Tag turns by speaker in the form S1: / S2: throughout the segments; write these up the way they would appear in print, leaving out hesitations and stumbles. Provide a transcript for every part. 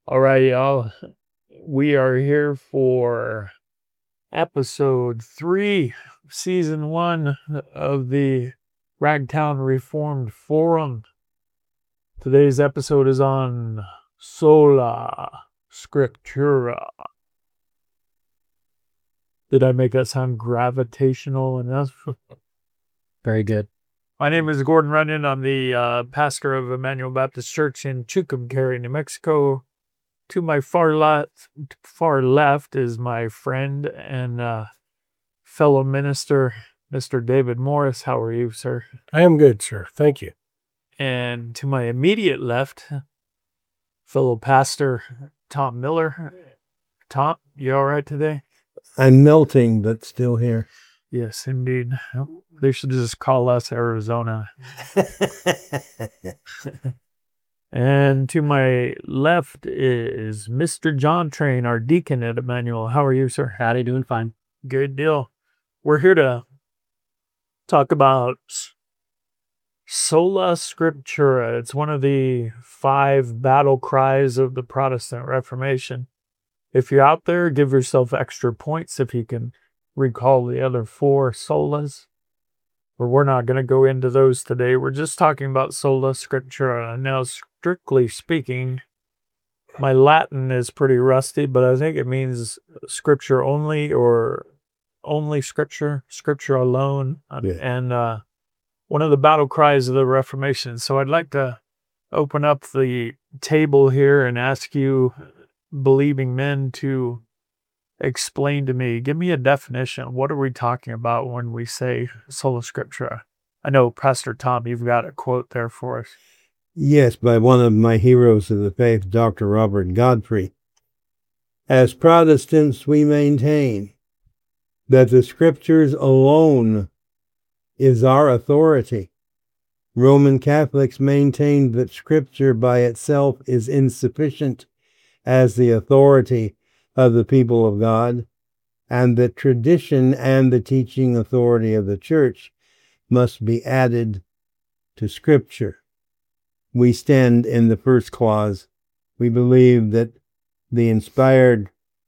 S1: All right, y'all. We are here for episode 3, season 1 of the Ragtown Reformed Forum. Today's episode is on Sola Scriptura. Did I make that sound gravitational enough?
S2: Very good.
S1: My name is Gordon Runyon. I'm the pastor of Emmanuel Baptist Church in Tucumcari, New Mexico. To my far left is my friend and fellow minister, Mr. David Morris. How are you, sir?
S3: I am good, sir. Thank you.
S1: And to my immediate left, fellow pastor, Tom Miller. Tom, you all right today?
S3: I'm melting, but still here.
S1: Yes, indeed. They should just call us Arizona. And to my left is Mr. John Train, our deacon at Emmanuel. How are you, sir?
S2: Howdy, doing fine.
S1: Good deal. We're here to talk about Sola Scriptura. It's one of the 5 battle cries of the Protestant Reformation. If you're out there, give yourself extra points if you can recall the other 4 solas. But we're not going to go into those today. We're just talking about Sola Scriptura. Now, strictly speaking, my Latin is pretty rusty, but I think it means scripture only or only scripture alone.
S3: Yeah.
S1: And one of the battle cries of the Reformation. So I'd like to open up the table here and ask you, believing men, to explain to me, give me a definition. What are we talking about when we say Sola Scriptura? I know, Pastor Tom, you've got a quote there for us.
S3: Yes, by one of my heroes of the faith, Dr. Robert Godfrey. As Protestants, we maintain that the Scriptures alone is our authority. Roman Catholics maintain that Scripture by itself is insufficient as the authority of the people of God, and that tradition and the teaching authority of the Church must be added to Scripture. We stand in the first clause. We believe that the inspired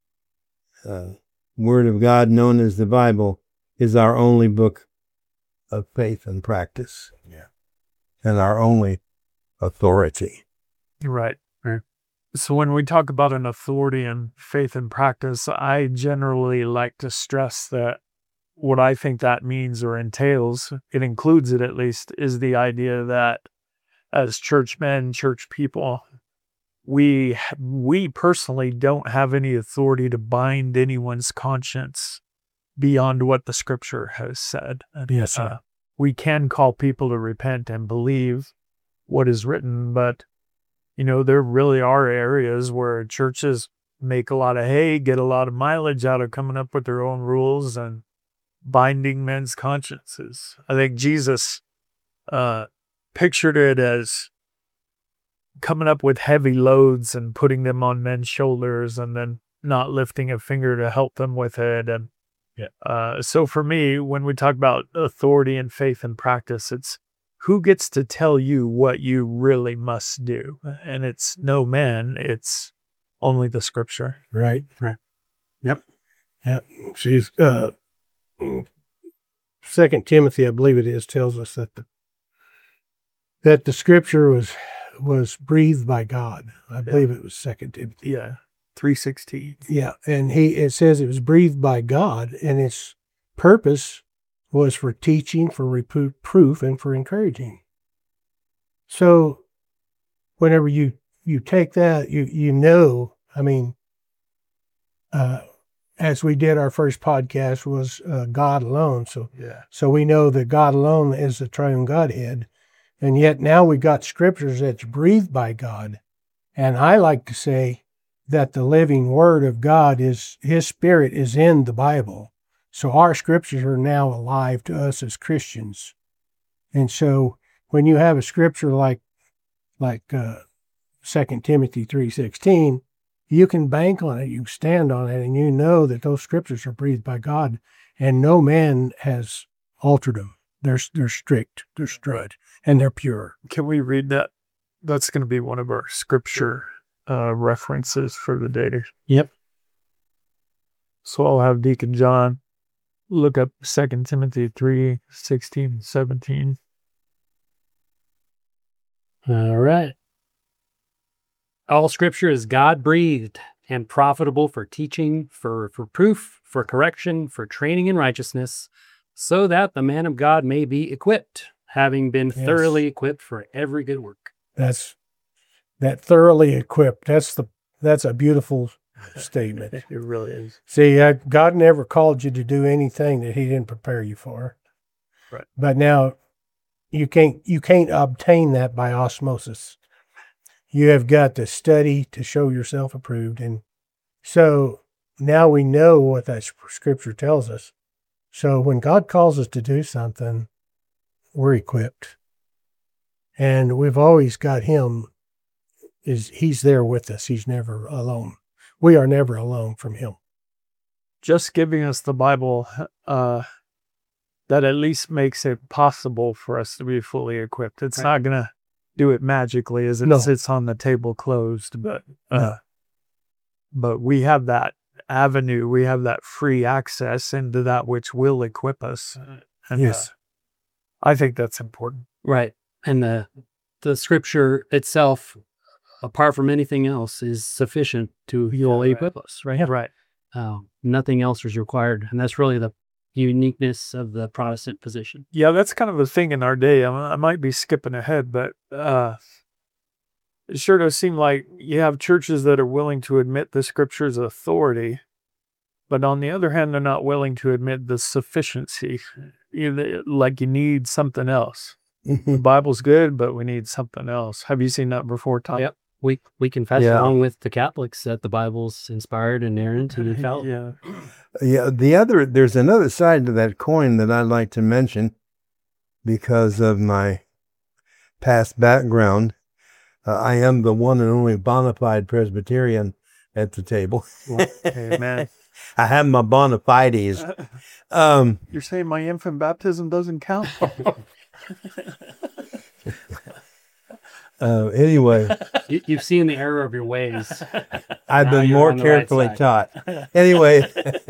S3: Word of God, known as the Bible, is our only book of faith and practice. Yeah. And our only authority.
S1: Right. So when we talk about an authority in faith and practice, I generally like to stress that what I think that means or entails, it includes it at least, is the idea that as churchmen, church people, we personally don't have any authority to bind anyone's conscience beyond what the Scripture has said.
S3: Yes, sir.
S1: We can call people to repent and believe what is written, but there really are areas where churches make a lot of hay, get a lot of mileage out of coming up with their own rules and binding men's consciences. I think Jesus pictured it as coming up with heavy loads and putting them on men's shoulders and then not lifting a finger to help them with it. And so for me, when we talk about authority and faith and practice, it's who gets to tell you what you really must do? And it's no man, it's only the Scripture.
S3: Right. Yep. She's 2 Timothy, I believe it is, tells us that the Scripture was breathed by God. I believe it was 2 Timothy.
S1: Yeah. 3:16.
S3: Yeah, and it says it was breathed by God, and its purpose was for teaching, for reproof, and for encouraging. So whenever you take that, as we did our first podcast was God alone. So we know that God alone is the triune Godhead. And yet now we've got Scriptures that's breathed by God. And I like to say that the living Word of God is, His Spirit is in the Bible. So our Scriptures are now alive to us as Christians. And so when you have a Scripture like 2 Timothy 3:16, you can bank on it, you stand on it, and you know that those Scriptures are breathed by God, and no man has altered them. They're strict, they're straight, and they're pure.
S1: Can we read that? That's going to be one of our scripture references for the day.
S2: Yep.
S1: So I'll have Deacon John look up 2 Timothy 3:16 and 17.
S2: All right. All scripture is God-breathed and profitable for teaching, for proof, for correction, for training in righteousness, so that the man of God may be equipped, having been thoroughly equipped for every good work.
S4: That's that thoroughly equipped. That's a beautiful statement.
S1: It really is.
S4: See, God never called you to do anything that He didn't prepare you for.
S1: Right.
S4: But now you can't obtain that by osmosis. You have got to study to show yourself approved. And so now we know what that scripture tells us. So when God calls us to do something, we're equipped. And we've always got Him. He's there with us. He's never alone. We are never alone from Him.
S1: Just giving us the Bible, that at least makes it possible for us to be fully equipped. It's not going to do it magically as it sits on the table closed, but we have that avenue. We have that free access into that which will equip us. And,
S4: Yes.
S1: I think that's important.
S2: Right. And the scripture itself, apart from anything else, is sufficient to fully equip us, right?
S1: Right.
S2: Nothing else is required. And that's really the uniqueness of the Protestant position.
S1: Yeah, that's kind of a thing in our day. I might be skipping ahead, but it sure does seem like you have churches that are willing to admit the scripture's authority, but on the other hand, they're not willing to admit the sufficiency. Like you need something else. The Bible's good, but we need something else. Have you seen that before, Tom?
S2: Yep. We confess along with the Catholics that the Bible's inspired, inerrant, and infallible.
S3: Yeah. There's another side to that coin that I'd like to mention because of my past background. I am the one and only bona fide Presbyterian at the table.
S1: Amen.
S3: I have my bona fides.
S1: You're saying my infant baptism doesn't count?
S3: Anyway,
S2: You've seen the error of your ways.
S3: I've
S2: Now
S3: been
S2: you're
S3: more
S2: on the right
S3: carefully
S2: side.
S3: taught. Anyway,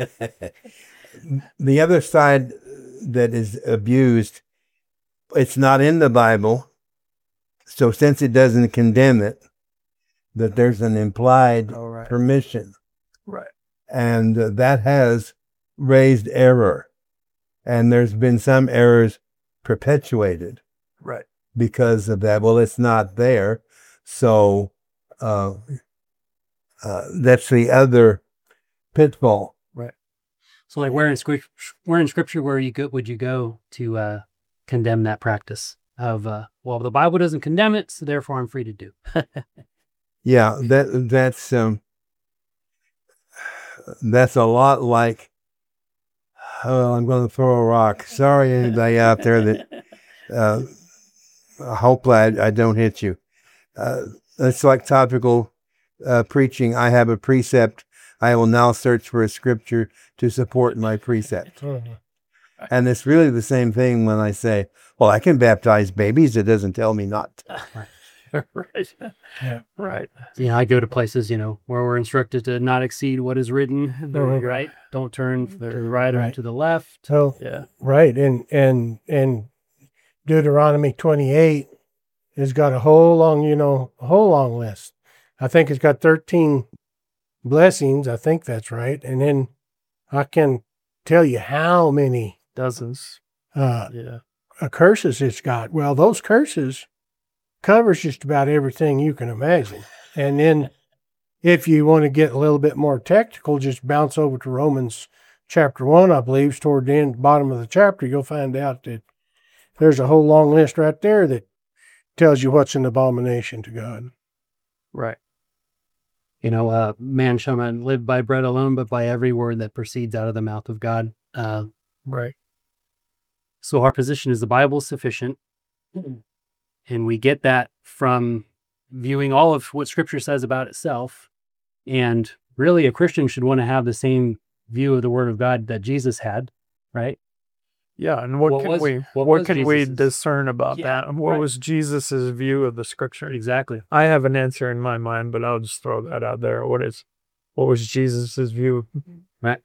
S3: the other side that is abused, it's not in the Bible. So since it doesn't condemn it, that there's an implied permission.
S1: Right.
S3: And that has raised error. And there's been some errors perpetuated.
S1: Right.
S3: Because of that. Well, it's not there. So that's the other pitfall.
S1: Right.
S2: So, like, where in scripture would you go to condemn that practice of the Bible doesn't condemn it, so therefore I'm free to do.
S3: Yeah, that's a lot like, I'm going to throw a rock. Sorry, anybody out there that, hopefully I don't hit you. It's like topical preaching. I have a precept. I will now search for a scripture to support my precept. And it's really the same thing when I say, well, I can baptize babies. It doesn't tell me not to.
S1: Right.
S4: Yeah.
S1: Right.
S2: I go to places, where we're instructed to not exceed what is written, right? Don't turn to the right or to the left.
S4: So, right. And Deuteronomy 28 has got a whole long list. I think it's got 13 blessings. I think that's right. And then I can tell you how many
S1: Dozens.
S4: curses it's got. Well, those curses covers just about everything you can imagine. And then if you want to get a little bit more technical, just bounce over to Romans chapter 1, I believe, it's toward the bottom of the chapter. You'll find out that there's a whole long list right there that tells you what's an abomination to God.
S1: Right.
S2: Man shall not live by bread alone, but by every word that proceeds out of the mouth of God.
S1: Right.
S2: So our position is the Bible is sufficient. And we get that from viewing all of what Scripture says about itself. And really, a Christian should want to have the same view of the Word of God that Jesus had, right?
S1: Yeah, and what can we
S2: Jesus's-
S1: discern about
S2: Yeah,
S1: that? And what
S2: right.
S1: was Jesus's view of the scripture?
S2: Exactly.
S1: I have an answer in my mind, but I'll just throw that out there. What was Jesus's view?
S2: Right.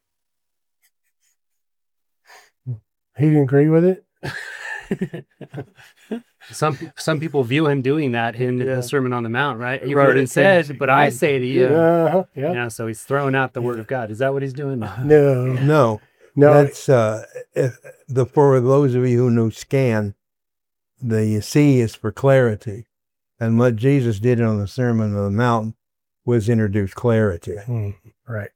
S4: He didn't agree with it.
S2: Some people view him doing that in
S1: Yeah.
S2: the Sermon on the Mount, right? You
S1: Right.
S2: heard it said, but I say to you.
S4: Yeah.
S2: Yeah, so he's throwing out the word of God. Is that what he's doing?
S4: No.
S3: No,
S4: No.
S3: that's for those of you who know scan, the C is for clarity, and what Jesus did on the Sermon on the Mount was introduce clarity.
S4: Right.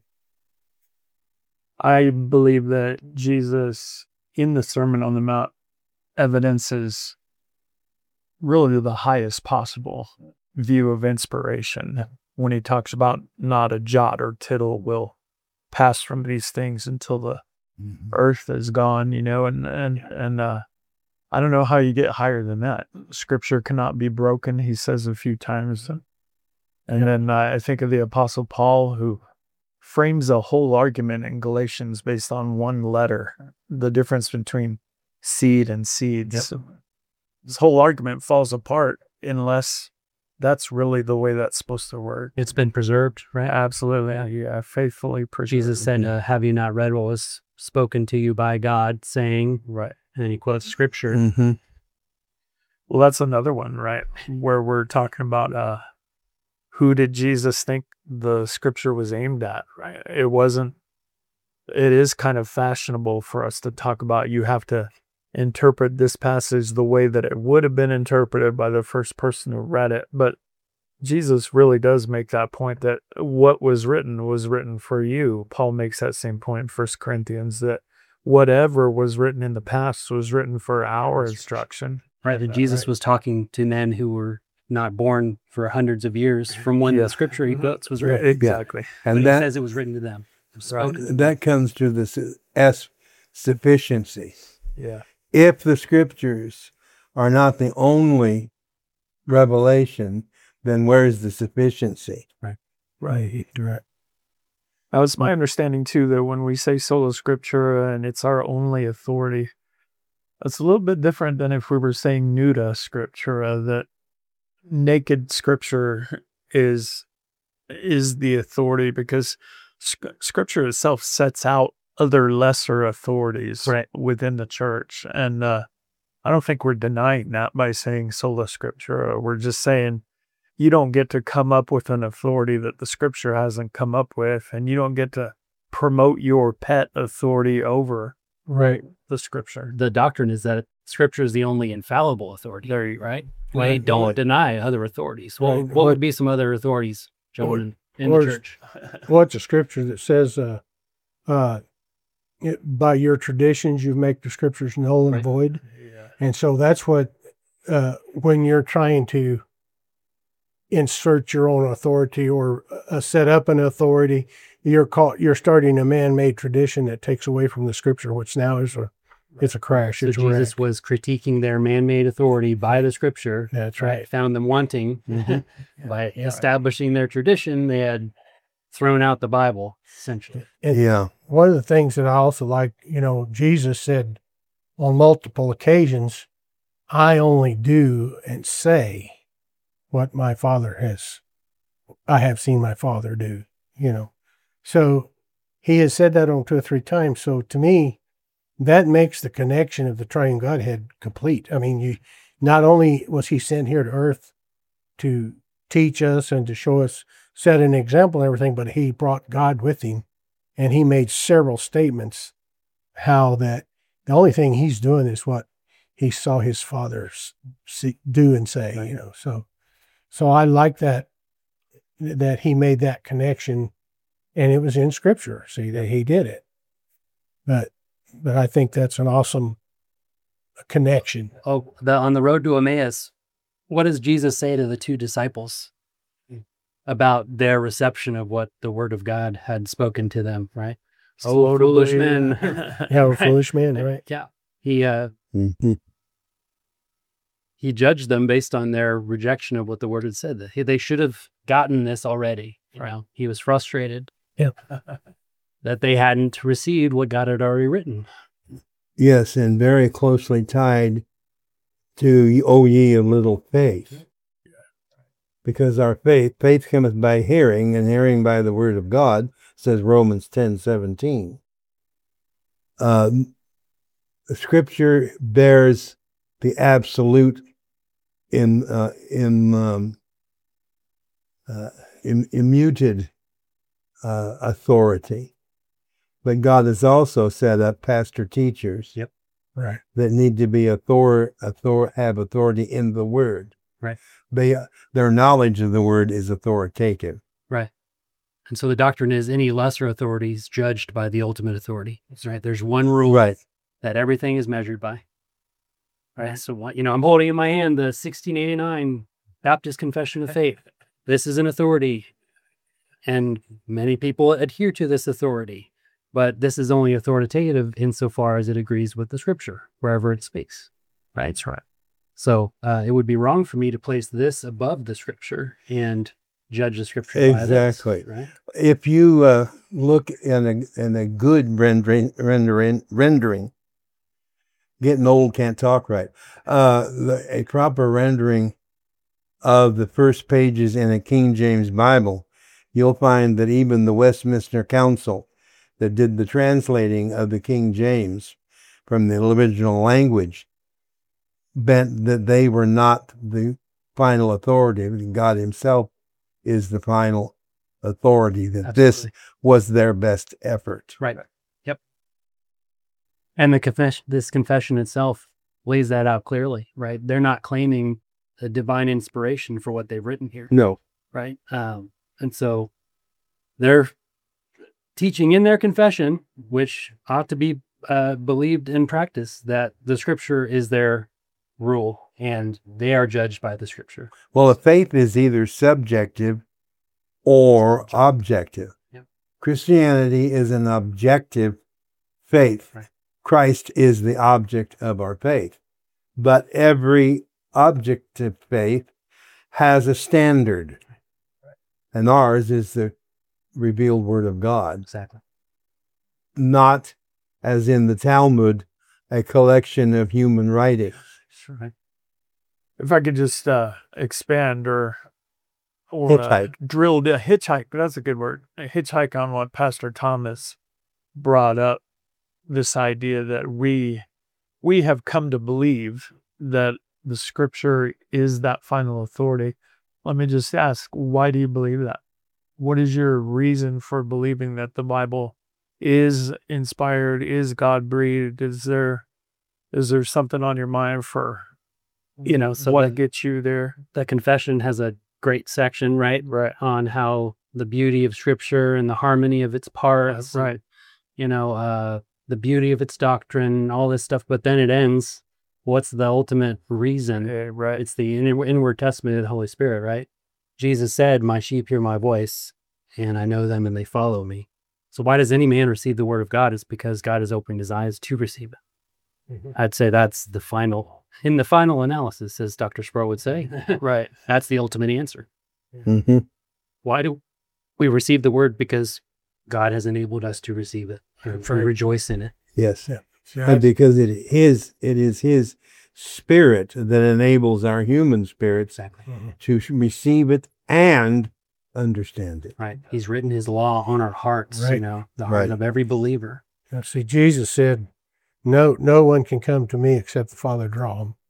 S1: I believe that Jesus in the Sermon on the Mount evidences really the highest possible view of inspiration when he talks about not a jot or tittle will pass from these things until the earth is gone, and I don't know how you get higher than that. Scripture cannot be broken, he says a few times. And then I think of the Apostle Paul, who frames a whole argument in Galatians based on one letter, the difference between seed and seeds.
S2: Yep.
S1: This whole argument falls apart unless that's really the way that's supposed to work.
S2: It's been preserved, right?
S1: Absolutely. Yeah, faithfully preserved.
S2: Jesus said, have you not read what was spoken to you by God, saying,
S1: Right.
S2: and then he quotes scripture.
S3: Mm-hmm.
S1: Well, that's another one, right? Where we're talking about who did Jesus think the scripture was aimed at, right? It is kind of fashionable for us to talk about you have to interpret this passage the way that it would have been interpreted by the first person who read it. But Jesus really does make that point that what was written for you. Paul makes that same point in 1 Corinthians, that whatever was written in the past was written for our instruction.
S2: Right. That Jesus was talking to men who were not born for hundreds of years from when the scripture he quotes was written.
S1: Exactly.
S2: But
S3: And
S2: he
S3: that
S2: says it was written to them. It was spoken.
S3: that comes to the sufficiency.
S1: Yeah.
S3: If the scriptures are not the only revelation, then where is the sufficiency?
S4: Right.
S1: Now, it's my understanding, too, that when we say sola scriptura and it's our only authority, it's a little bit different than if we were saying nuda scriptura, that naked scripture is the authority, because scripture itself sets out other lesser authorities within the church. And I don't think we're denying that by saying sola scriptura. We're just saying you don't get to come up with an authority that the scripture hasn't come up with, and you don't get to promote your pet authority over the scripture.
S2: The doctrine is that scripture is the only infallible authority.
S1: There you go.
S2: Right? We don't deny other authorities. Well, what would be some other authorities, gentlemen, in the church?
S4: What's a scripture that says, by your traditions, you make the scriptures null and void?
S1: Yeah.
S4: And so that's what, when you're trying to insert your own authority or set up an authority, you're starting a man-made tradition that takes away from the scripture, which now is it's a crash.
S2: So
S4: it's
S2: Jesus
S4: wrecked.
S2: was critiquing their man-made authority by the scripture.
S4: That's right.
S2: Found them wanting by establishing their tradition. They had thrown out the Bible, essentially.
S4: And one of the things that I also like, Jesus said on multiple occasions, I only do and say what my Father I have seen my Father do, So he has said that on 2 or 3 times. So to me, that makes the connection of the triune Godhead complete. I mean, not only was he sent here to earth to teach us and to show us, set an example and everything, but he brought God with him, and he made several statements how that the only thing he's doing is what he saw his Father do and say, So I like that he made that connection, and it was in Scripture. See that he did it, but I think that's an awesome connection.
S2: Oh, on the road to Emmaus, what does Jesus say to the 2 disciples about their reception of what the Word of God had spoken to them? Right? Oh, foolish men!
S4: Yeah, foolish men, right?
S2: Yeah, he judged them based on their rejection of what the Word had said. That they should have gotten this already. He was frustrated.
S4: Yeah.
S2: That they hadn't received what God had already written.
S3: Yes, and very closely tied to O ye of little faith. Because our faith cometh by hearing, and hearing by the word of God, says Romans 10:17. Scripture bears the absolute immuted authority. But God has also set up pastor teachers
S4: Right.
S3: that need to be have authority in the word.
S2: Right.
S3: Their knowledge of the word is authoritative.
S2: Right. And so the doctrine is any lesser authority is judged by the ultimate authority. Right. There's one rule that everything is measured by. Right. So what, I'm holding in my hand the 1689 Baptist Confession of Faith. This is an authority. And many people adhere to this authority. But this is only authoritative insofar as it agrees with the scripture, wherever it speaks. Right.
S1: That's right.
S2: So it would be wrong for me to place this above the scripture and judge the scripture
S3: Exactly.
S2: by this, right?
S3: If you look in a good rendering, getting old, can't talk right. A proper rendering of the first pages in a King James Bible, you'll find that even the Westminster Council that did the translating of the King James from the original language meant that they were not the final authority. God himself is the final authority, that This was their best effort.
S2: Right. Yep. And this confession itself lays that out clearly, right? They're not claiming a divine inspiration for what they've written here.
S3: No.
S2: Right. And so they're teaching in their confession, which ought to be believed and practiced, that the scripture is their rule and they are judged by the scripture.
S3: Well, a faith is either subjective or objective.
S2: Yep.
S3: Christianity is an objective faith.
S2: Right.
S3: Christ is the object of our faith. But every objective faith has a standard. And ours is the revealed word of God.
S2: Exactly.
S3: Not, as in the Talmud, a collection of human writings.
S2: Sure.
S1: If I could just expand or
S3: Hitchhike.
S1: drill down, hitchhike, that's a good word. A hitchhike on what Pastor Thomas brought up, this idea that we have come to believe that the scripture is that final authority. Let me just ask, why do you believe that? What is your reason for believing that the Bible is inspired, is God-breathed? Is there something on your mind for,
S2: So
S1: what gets you there?
S2: the confession has a great section, right?
S1: Right.
S2: On how the beauty of scripture and the harmony of its parts.
S1: Right.
S2: The beauty of its doctrine, all this stuff. But then it ends, what's the ultimate reason?
S1: Right.
S2: It's the inward testament of the Holy Spirit, right? Jesus said, my sheep hear my voice, and I know them and they follow me. So why does any man receive the word of God? It's because God has opened his eyes to receive it. Mm-hmm. I'd say that's the final analysis, as Dr. Sproul would say.
S1: Right.
S2: That's the ultimate answer.
S3: Mm-hmm.
S2: Why do we receive the word? Because God has enabled us to receive it. And we rejoice in it.
S3: Yes.
S4: Yeah.
S3: And because it is his spirit that enables our human spirits to receive it and understand it.
S2: Right. He's written his law on our hearts,
S4: Right.
S2: the heart of every believer.
S4: Now, see, Jesus said, no one can come to me except the Father draw them.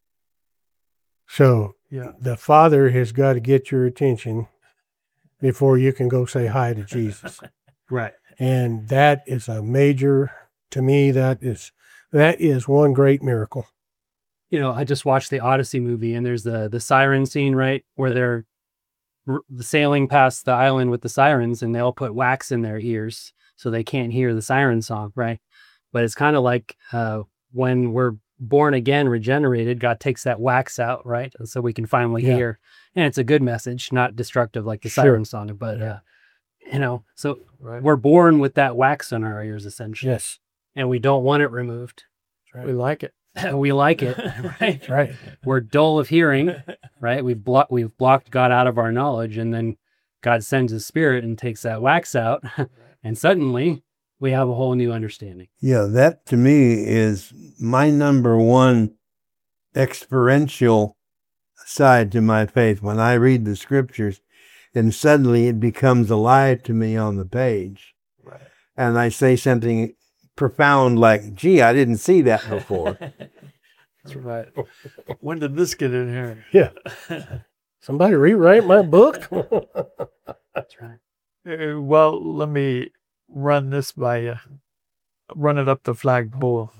S4: So the Father has got to get your attention before you can go say hi to Jesus.
S2: Right.
S4: And that is a major, to me, that is one great miracle.
S2: I just watched the Odyssey movie, and there's the siren scene, right, where they're sailing past the island with the sirens, and they all put wax in their ears so they can't hear the siren song, right? But it's kind of like when we're born again, regenerated, God takes that wax out, right? And so we can finally hear. And it's a good message, not destructive like the siren song, but, so we're born with that wax in our ears, essentially.
S4: Yes.
S2: And we don't want it removed.
S4: Right.
S1: We like it.
S2: We like it, right?
S4: Right.
S2: We're dull of hearing, right? We've blocked God out of our knowledge, and then God sends his spirit and takes that wax out, and suddenly we have a whole new understanding.
S3: Yeah, that to me is my number one experiential side to my faith. When I read the scriptures, and suddenly it becomes alive to me on the page.
S1: Right.
S3: And I say something profound like, gee, I didn't see that before.
S1: That's right. When did this get in here?
S4: Yeah. Somebody rewrite my book?
S2: That's right.
S1: Well, let me run this by you. Run it up the flagpole.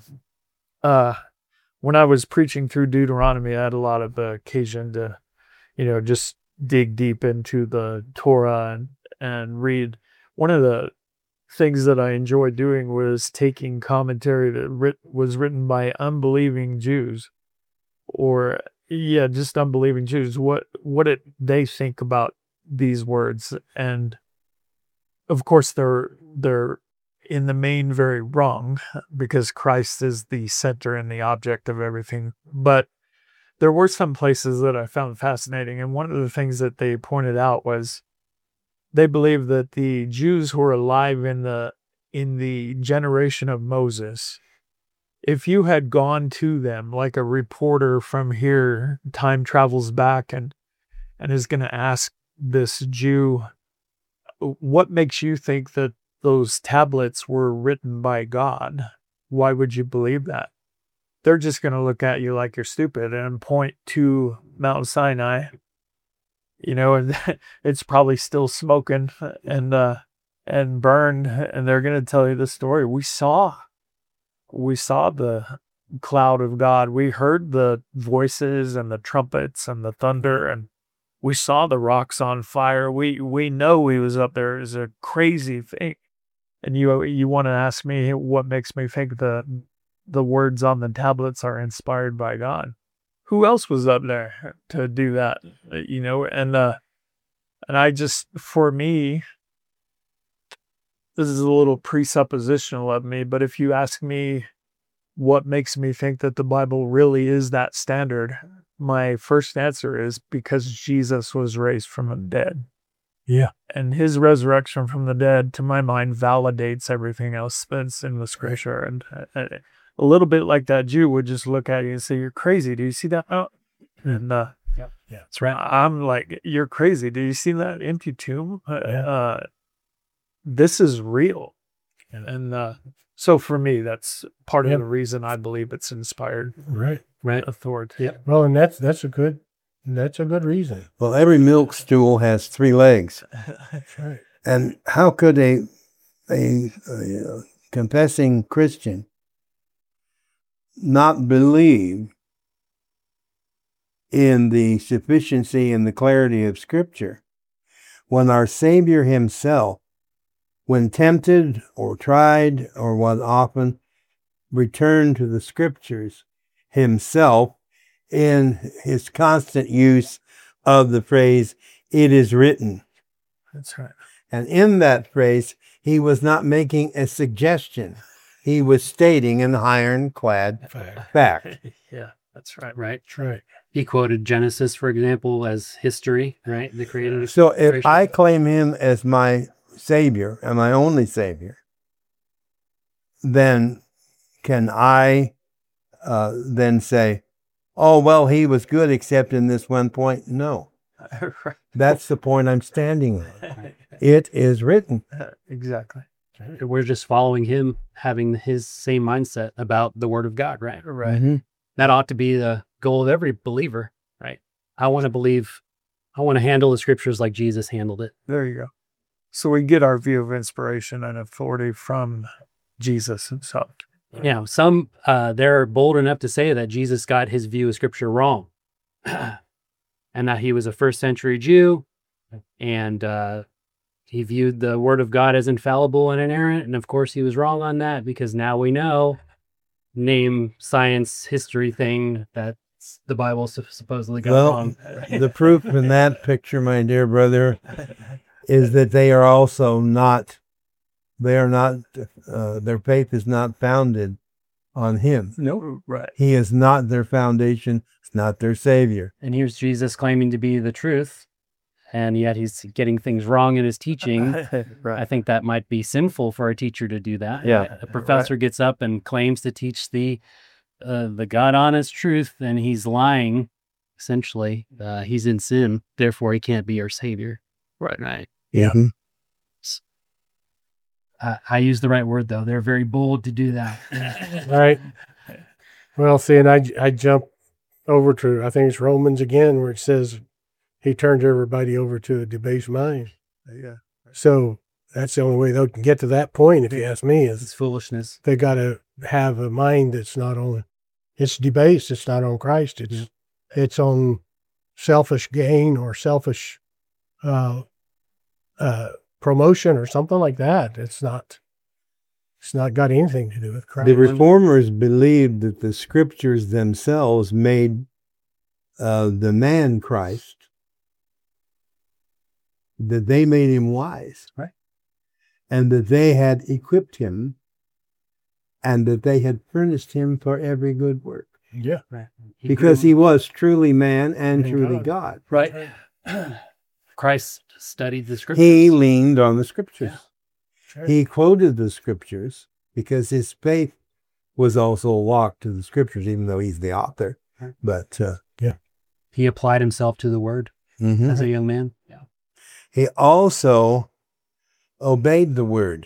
S1: When I was preaching through Deuteronomy, I had a lot of occasion to, just dig deep into the Torah and read. One of the things that I enjoyed doing was taking commentary that was written by unbelieving Jews, or just unbelieving Jews. What did they think about these words? And of course, they're in the main very wrong, because Christ is the center and the object of everything. But there were some places that I found fascinating, and one of the things that they pointed out was they believed that the Jews who were alive in the generation of Moses, if you had gone to them like a reporter from here, time travels back and is going to ask this Jew, what makes you think that those tablets were written by God? Why would you believe that? They're just going to look at you like you're stupid and point to Mount Sinai, and it's probably still smoking and burned, and they're going to tell you the story. We saw the cloud of God. We heard the voices and the trumpets and the thunder, and we saw the rocks on fire. We know he was up there. It's a crazy thing. And you want to ask me what makes me think the words on the tablets are inspired by God? Who else was up there to do that? And I just, for me, this is a little presuppositional of me, but if you ask me what makes me think that the Bible really is that standard, my first answer is because Jesus was raised from the dead.
S4: Yeah.
S1: And his resurrection from the dead, to my mind, validates everything else that's in the scripture. And a little bit like that Jew would just look at you and say, "You're crazy. Do you see that?" Oh. And
S2: Yeah, that's right.
S1: I'm like, "You're crazy. Do you see that empty tomb? This is real." And so for me, that's part of the reason I believe it's inspired.
S4: Right.
S1: Authority.
S2: Yeah.
S4: Well, and that's a good reason.
S3: Well, every milk stool has 3 legs.
S4: That's right.
S3: And how could a confessing Christian not believe in the sufficiency and the clarity of Scripture when our Savior himself, when tempted or tried or was often, returned to the Scriptures himself in his constant use of the phrase, "It is written."
S1: That's right.
S3: And in that phrase, he was not making a suggestion. He was stating an ironclad fact.
S1: Yeah, that's right.
S2: Right.
S4: That's right.
S2: He quoted Genesis, for example, as history, right? The creator.
S3: So if I claim him as my Savior and my only Savior, then can I then say, "Oh, well, he was good except in this one point"? No. That's the point I'm standing on. It is written.
S1: Exactly.
S2: We're just following him, having his same mindset about the Word of God, right?
S1: Right.
S3: Mm-hmm.
S2: That ought to be the goal of every believer, right? I want to handle the scriptures like Jesus handled it.
S1: There you go. So we get our view of inspiration and authority from Jesus himself.
S2: Yeah, some they're bold enough to say that Jesus got his view of scripture wrong, and that he was a first century Jew, and he viewed the Word of God as infallible and inerrant. And of course, he was wrong on that, because now we know, name science history thing, that the Bible supposedly got wrong.
S3: The proof in that picture, my dear brother, is that they are also not, their faith is not founded on him.
S1: No, right.
S3: He is not their foundation. It's not their Savior.
S2: And here's Jesus claiming to be the truth, and yet he's getting things wrong in his teaching. I
S1: Right.
S2: think that might be sinful for a teacher to do that.
S1: Yeah.
S2: A professor gets up and claims to teach the God honest truth, and he's lying. Essentially, he's in sin. Therefore, he can't be our savior. Right.
S4: Yeah.
S3: Mhm.
S2: I use the right word though. They're very bold to do that.
S4: Right. Well, see, and I jump over to, I think it's Romans again, where it says he turns everybody over to a debased mind.
S1: Yeah.
S4: So that's the only way they can get to that point, if you ask me,
S2: It's
S4: is
S2: foolishness.
S4: they got to have a mind that's not on, it's debased. It's not on Christ. It's on selfish gain or selfish promotion or something like that. It's not got anything to do with Christ.
S3: The reformers believed that the scriptures themselves made the man Christ, that they made him wise,
S2: Right.
S3: and that they had equipped him, and that they had furnished him for every good work,
S4: Yeah.
S2: Right.
S3: because he was truly man and
S4: And
S3: truly
S4: God.
S3: God.
S2: Right. Christ studied the scriptures.
S3: He leaned on the scriptures.
S4: Sure.
S3: He quoted the scriptures because his faith was also locked to the scriptures, even though he's the author.
S2: Right.
S3: But
S2: He applied himself to the word
S3: mhm.
S2: as a young man. Yeah.
S3: He also obeyed the word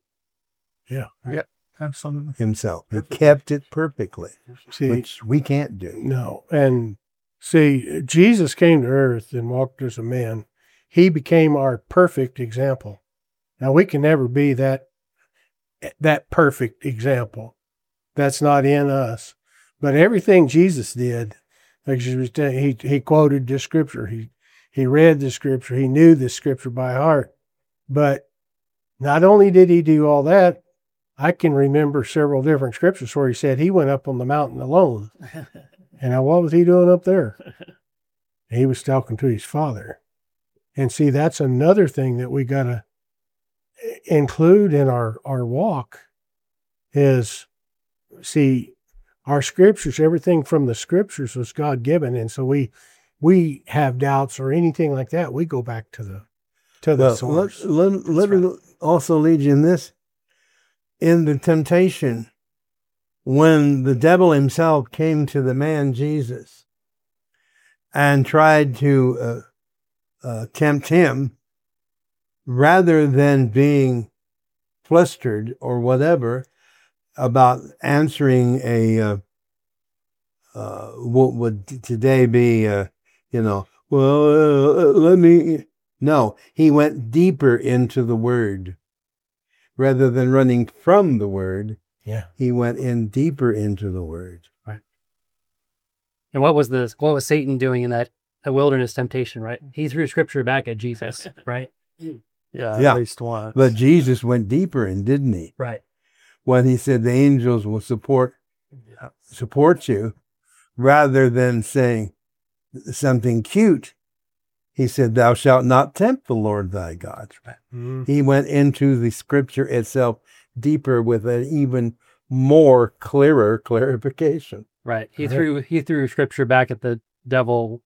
S1: Absolutely.
S3: himself. He kept it perfectly,
S4: See,
S3: which we can't do.
S4: no. And see, Jesus came to earth and walked as a man. He became our perfect example. Now, we can never be that perfect example. That's not in us. But everything Jesus did, like he quoted the scripture. He read the scripture. He knew the scripture by heart. But not only did he do all that, I can remember several different scriptures where he said he went up on the mountain alone. And now what was he doing up there? He was talking to his Father. And see, that's another thing that we got to include in our walk is, see, our scriptures, everything from the scriptures was God given. And so we have doubts or anything like that, we go back to the
S3: Well,
S4: source.
S3: let me also lead you in this. In the temptation, when the devil himself came to the man Jesus and tried to tempt him, rather than being flustered or whatever about answering what would today be, let me. No, he went deeper into the word. Rather than running from the word,
S4: Yeah.
S3: he went in deeper into the word.
S2: And what was Satan doing in that wilderness temptation, right? He threw scripture back at Jesus, right?
S1: Yeah.
S3: Yeah.
S1: At least once.
S3: But Jesus went deeper in, didn't he?
S2: Right.
S3: When he said the angels will support you, rather than saying something cute, he said, "Thou shalt not tempt the Lord thy God."
S4: Mhm.
S3: He went into the scripture itself deeper with an even more clearer clarification.
S2: Right. He threw scripture back at the devil,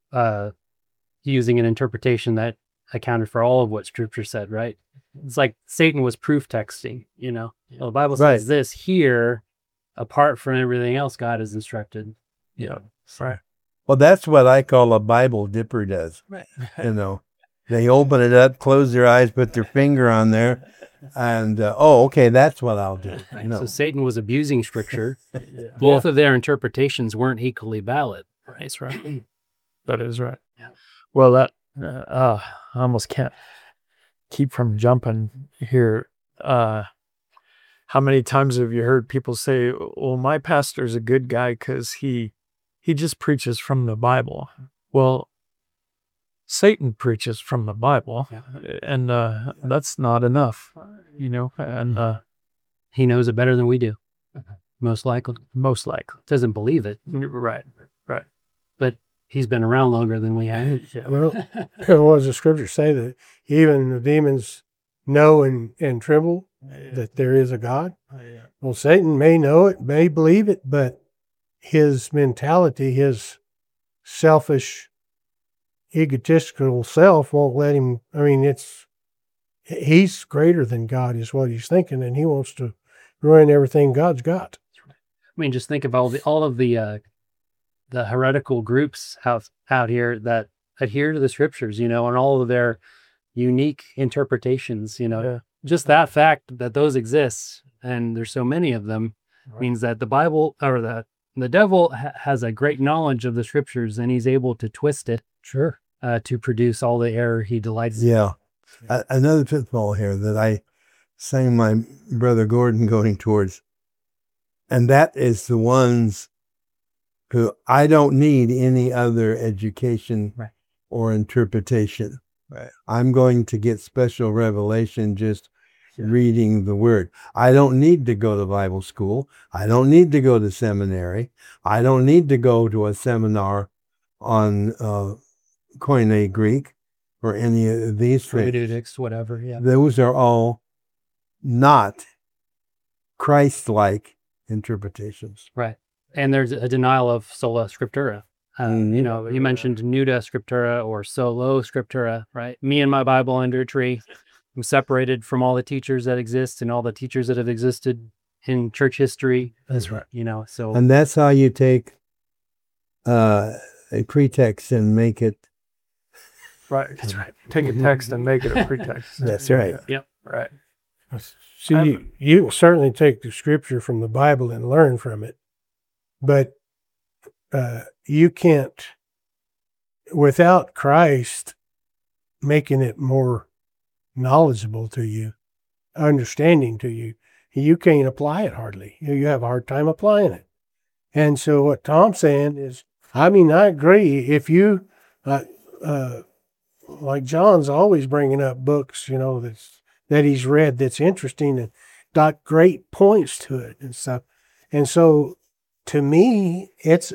S2: using an interpretation that accounted for all of what scripture said, right? It's like Satan was proof texting, Well, the Bible says
S3: Right.
S2: this here, apart from everything else God has instructed.
S1: Yeah. Right.
S3: Well, that's what I call a Bible dipper does.
S2: Right.
S3: They open it up, close their eyes, put their finger on there, and okay, that's what I'll do.
S2: So Satan was abusing scripture. Both of their interpretations weren't equally valid. Right. Right.
S1: That is right.
S2: Yeah.
S1: Well, that I almost can't keep from jumping here. How many times have you heard people say, "Well, my pastor's a good guy because he just preaches from the Bible"? Well, Satan preaches from the Bible, and that's not enough, And
S2: He knows it better than we do. Most likely.
S1: most likely,
S2: Doesn't believe it,
S1: right.
S2: but he's been around longer than we have.
S4: Well, what does the scripture say? That even the demons know and tremble that there is a God? Well, Satan may know it, may believe it, but his mentality, his selfish egotistical self won't let him. I mean, he's greater than God is what he's thinking, and he wants to ruin everything God's got.
S2: I mean, just think of all of the heretical groups out here that adhere to the scriptures, and all of their unique interpretations,
S1: Yeah.
S2: just that fact that those exist and there's so many of them means that the Bible or the devil has a great knowledge of the scriptures, and he's able to twist it
S4: Sure.
S2: to produce all the error he delights in.
S3: Yeah. Another pitfall here that I sang my brother Gordon going towards, and that is the ones who I don't need any other education
S2: Right.
S3: or interpretation.
S1: Right.
S3: I'm going to get special revelation just reading the word. I don't need to go to Bible school. I don't need to go to seminary. I don't need to go to a seminar on Koine Greek or any of these things.
S2: Hermeneutics, whatever. Yeah.
S3: Those are all not Christ-like interpretations.
S2: Right. And there's a denial of sola scriptura. You mentioned nuda scriptura or solo scriptura, right? Me and my Bible under a tree. I'm separated from all the teachers that exist and all the teachers that have existed in church history.
S4: That's right.
S2: So.
S3: And that's how you take a pretext and make it.
S1: Right. That's right. Take a text and make it a pretext.
S3: That's right.
S2: Yep.
S1: Right.
S4: See, you can certainly take the scripture from the Bible and learn from it, but you can't, without Christ making it more knowledgeable to you, understanding to you, you can't apply it hardly. You have a hard time applying it. And so what Tom's saying is, I agree. If you, like John's always bringing up books, that he's read that's interesting and got great points to it and stuff. And so to me,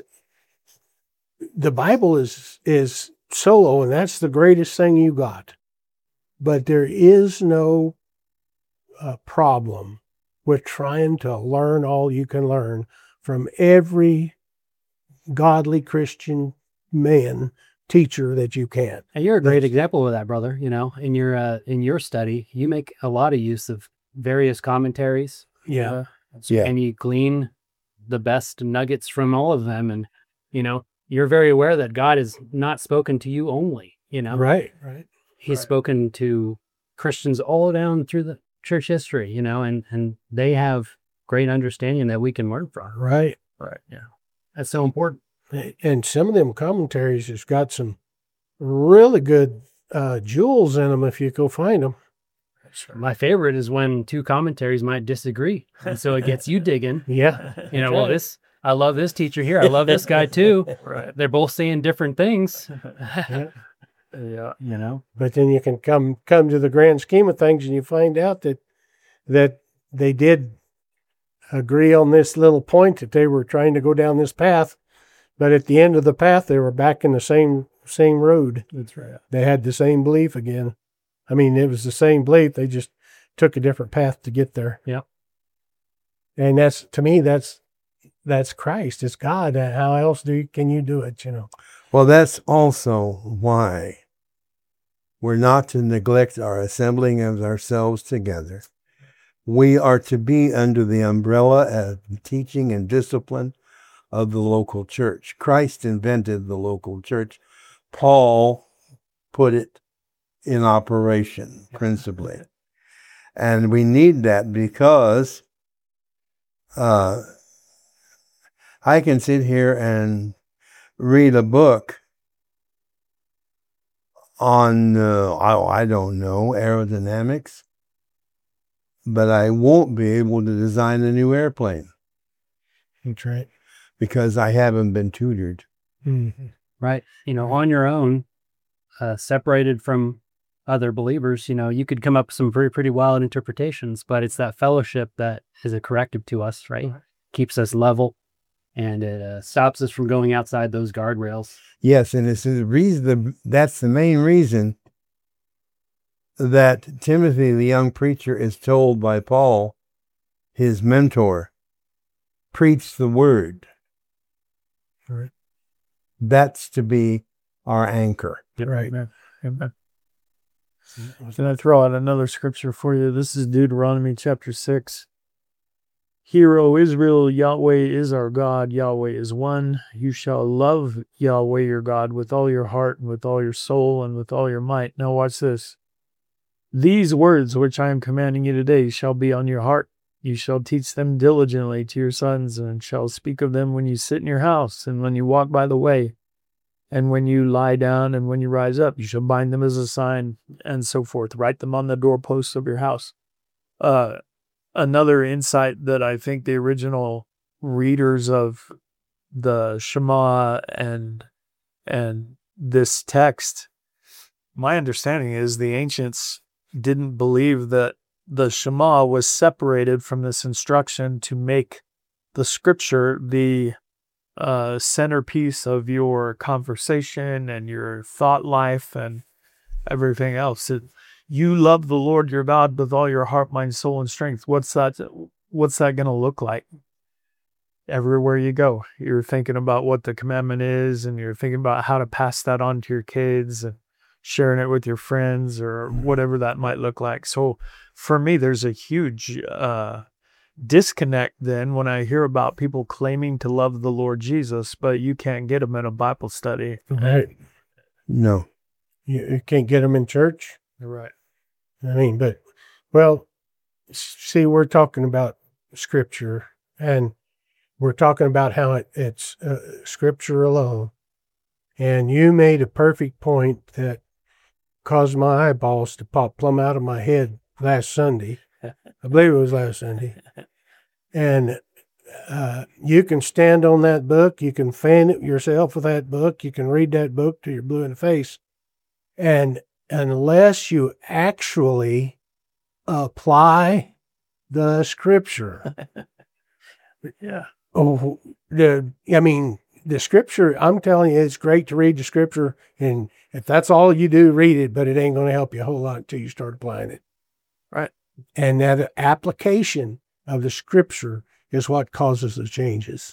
S4: the Bible is solo, and that's the greatest thing you got. But there is no problem with trying to learn all you can learn from every godly Christian teacher that you can.
S2: And you're a great example of that, brother. In your study, you make a lot of use of various commentaries.
S4: Yeah.
S2: And you glean the best nuggets from all of them. And, you're very aware that God has not spoken to you only,
S4: Right.
S2: He's spoken to Christians all down through the church history, and they have great understanding that we can learn from.
S4: Right.
S2: Yeah. That's so important.
S4: And some of them commentaries has got some really good jewels in them if you go find them.
S2: My favorite is when two commentaries might disagree. And so it gets you digging.
S4: Yeah.
S2: I love this teacher here. I love this guy too.
S1: Right.
S2: They're both saying different things.
S1: Yeah.
S4: But then you can come to the grand scheme of things and you find out that they did agree on this little point, that they were trying to go down this path. But at the end of the path, they were back in the same road.
S1: That's right.
S4: They had the same belief again. It was the same belief. They just took a different path to get there.
S2: Yep.
S4: And to me, that's Christ. It's God. How else can you do it?
S3: Well, that's also why we're not to neglect our assembling of ourselves together. We are to be under the umbrella of teaching and discipline of the local church. Christ invented the local church. Paul put it in operation, principally. And we need that because I can sit here and read a book on, I don't know, aerodynamics, but I won't be able to design a new airplane.
S4: That's right.
S3: Because I haven't been tutored.
S4: Mm-hmm.
S2: Right. On your own, separated from other believers, you could come up with some pretty wild interpretations, but it's that fellowship that is a corrective to us, right? Keeps us level, and it stops us from going outside those guardrails.
S3: Yes, and it's the reason. That's the main reason that Timothy, the young preacher, is told by Paul, his mentor, preach the word.
S4: Right.
S3: That's to be our anchor.
S4: Right.
S1: Amen. Amen. Can I throw out another scripture for you? This is Deuteronomy chapter 6. Hear, O Israel, Yahweh is our God, Yahweh is one. You shall love Yahweh your God with all your heart and with all your soul and with all your might. Now watch this. These words which I am commanding you today shall be on your heart. You shall teach them diligently to your sons, and shall speak of them when you sit in your house, and when you walk by the way, and when you lie down, and when you rise up. You shall bind them as a sign, and so forth. Write them on the doorposts of your house. Another insight that I think the original readers of the Shema and this text, my understanding is the ancients didn't believe that the Shema was separated from this instruction to make the scripture the centerpiece of your conversation and your thought life and everything else. You love the Lord your God with all your heart, mind, soul, and strength. What's that going to look like? Everywhere you go, you're thinking about what the commandment is, and you're thinking about how to pass that on to your kids and sharing it with your friends or whatever that might look like. So for me, there's a huge disconnect then when I hear about people claiming to love the Lord Jesus, but you can't get them in a Bible study.
S4: Right.
S3: No.
S4: You can't get them in church.
S1: Right.
S4: I mean, but, well, see, we're talking about scripture, and we're talking about how it's scripture alone. And you made a perfect point that caused my eyeballs to pop plumb out of my head last Sunday. I believe it was last Sunday. And you can stand on that book. You can fan it yourself with that book. You can read that book till you're blue in the face. And unless you actually apply the scripture.
S1: Yeah.
S4: Oh, the scripture, I'm telling you, it's great to read the scripture. And if that's all you do, read it, but it ain't going to help you a whole lot until you start applying it.
S1: Right.
S4: And that application of the scripture is what causes the changes.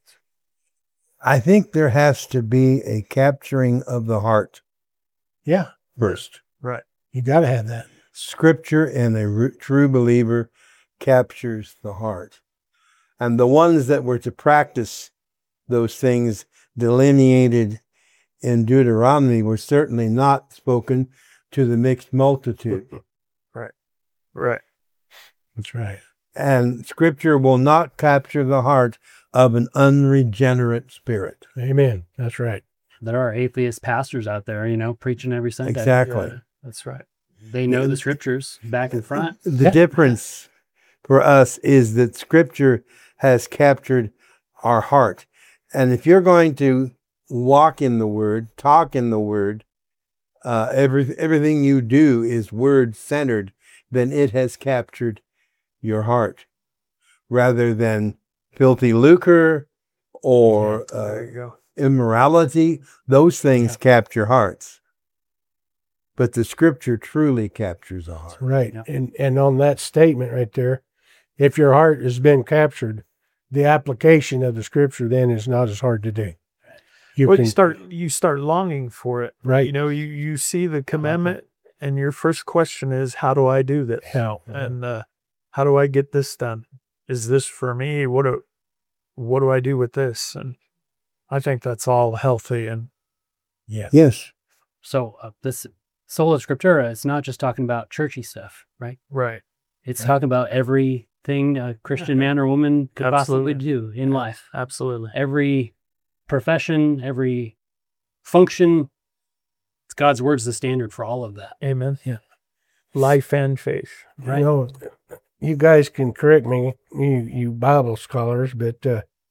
S3: I think there has to be a capturing of the heart
S4: Yeah.
S3: first.
S1: Right.
S4: You got to have that.
S3: Scripture in a true believer captures the heart. And the ones that were to practice those things delineated in Deuteronomy were certainly not spoken to the mixed multitude.
S1: Right. Right.
S4: That's right.
S3: And Scripture will not capture the heart of an unregenerate spirit.
S4: Amen. That's right.
S2: There are atheist pastors out there, preaching every Sunday.
S3: Exactly.
S1: Yeah, that's right.
S2: They know the scriptures back and front.
S3: The difference for us is that Scripture has captured our heart. And if you're going to walk in the Word, talk in the Word, everything you do is Word-centered, then it has captured your heart, rather than filthy lucre or
S1: There you go.
S3: immorality. Those things capture hearts. But the Scripture truly captures a heart.
S4: Right.
S2: Yeah.
S4: And on that statement right there, if your heart has been captured, the application of the scripture then is not as hard to do.
S1: You start longing for it.
S4: Right.
S1: You see the commandment, and your first question is, how do I do this?
S4: How?
S1: And how do I get this done? Is this for me? What do I do with this? And I think that's all healthy. And
S3: Yes.
S2: So this sola scriptura, it's not just talking about churchy stuff, right?
S1: right.
S2: It's talking about everything a Christian man or woman could
S1: Absolutely.
S2: possibly do in life.
S1: Absolutely.
S2: Every profession, every function. It's God's word's the standard for all of that.
S1: Amen. Yeah. Life and faith.
S2: Right.
S4: You guys can correct me, you Bible scholars, but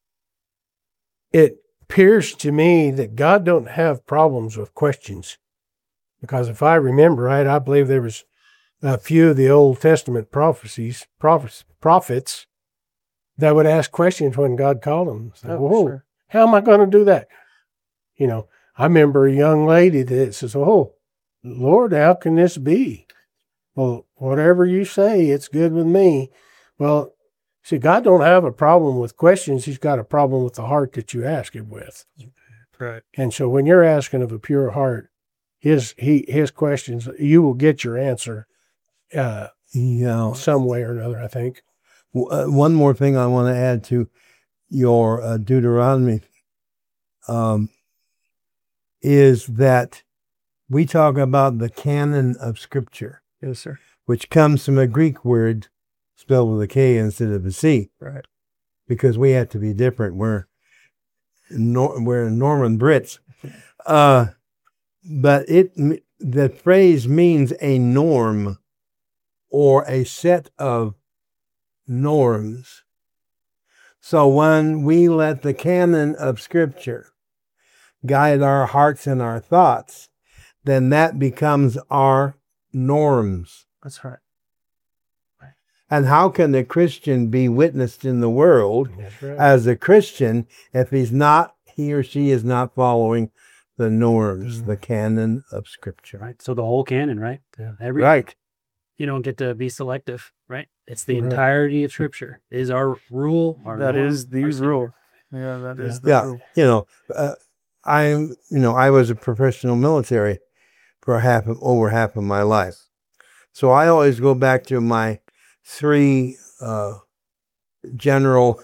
S4: it appears to me that God don't have problems with questions. Because if I remember right, I believe there was a few of the Old Testament prophets that would ask questions when God called them. Say, whoa,
S1: Sure.
S4: how am I going to do that? I remember a young lady that says, oh, Lord, how can this be? Well, whatever you say, it's good with me. Well, see, God don't have a problem with questions. He's got a problem with the heart that you ask him with.
S1: Right.
S4: And so when you're asking of a pure heart, his questions, you will get your answer
S3: Yeah.
S4: some way or another, I think.
S3: One more thing I want to add to your Deuteronomy is that we talk about the canon of Scripture,
S1: Yes, sir.
S3: which comes from a Greek word spelled with a K instead of a C,
S1: Right.
S3: because we have to be different. We're Norman Brits, but the phrase means a norm or a set of norms. So when we let the canon of Scripture guide our hearts and our thoughts, then that becomes our norms.
S1: That's right.
S3: And how can a Christian be witnessed in the world
S4: That's right.
S3: as a Christian if he or she is not following the norms, the canon of Scripture?
S2: Right. So the whole canon, right?
S3: Right.
S2: You don't get to be selective, right? It's the
S4: Right.
S2: entirety of Scripture is our rule.
S1: That is the rule. Yeah, that is the
S3: Yeah.
S1: rule.
S3: I was a professional military for over half of my life. So I always go back to my 3 general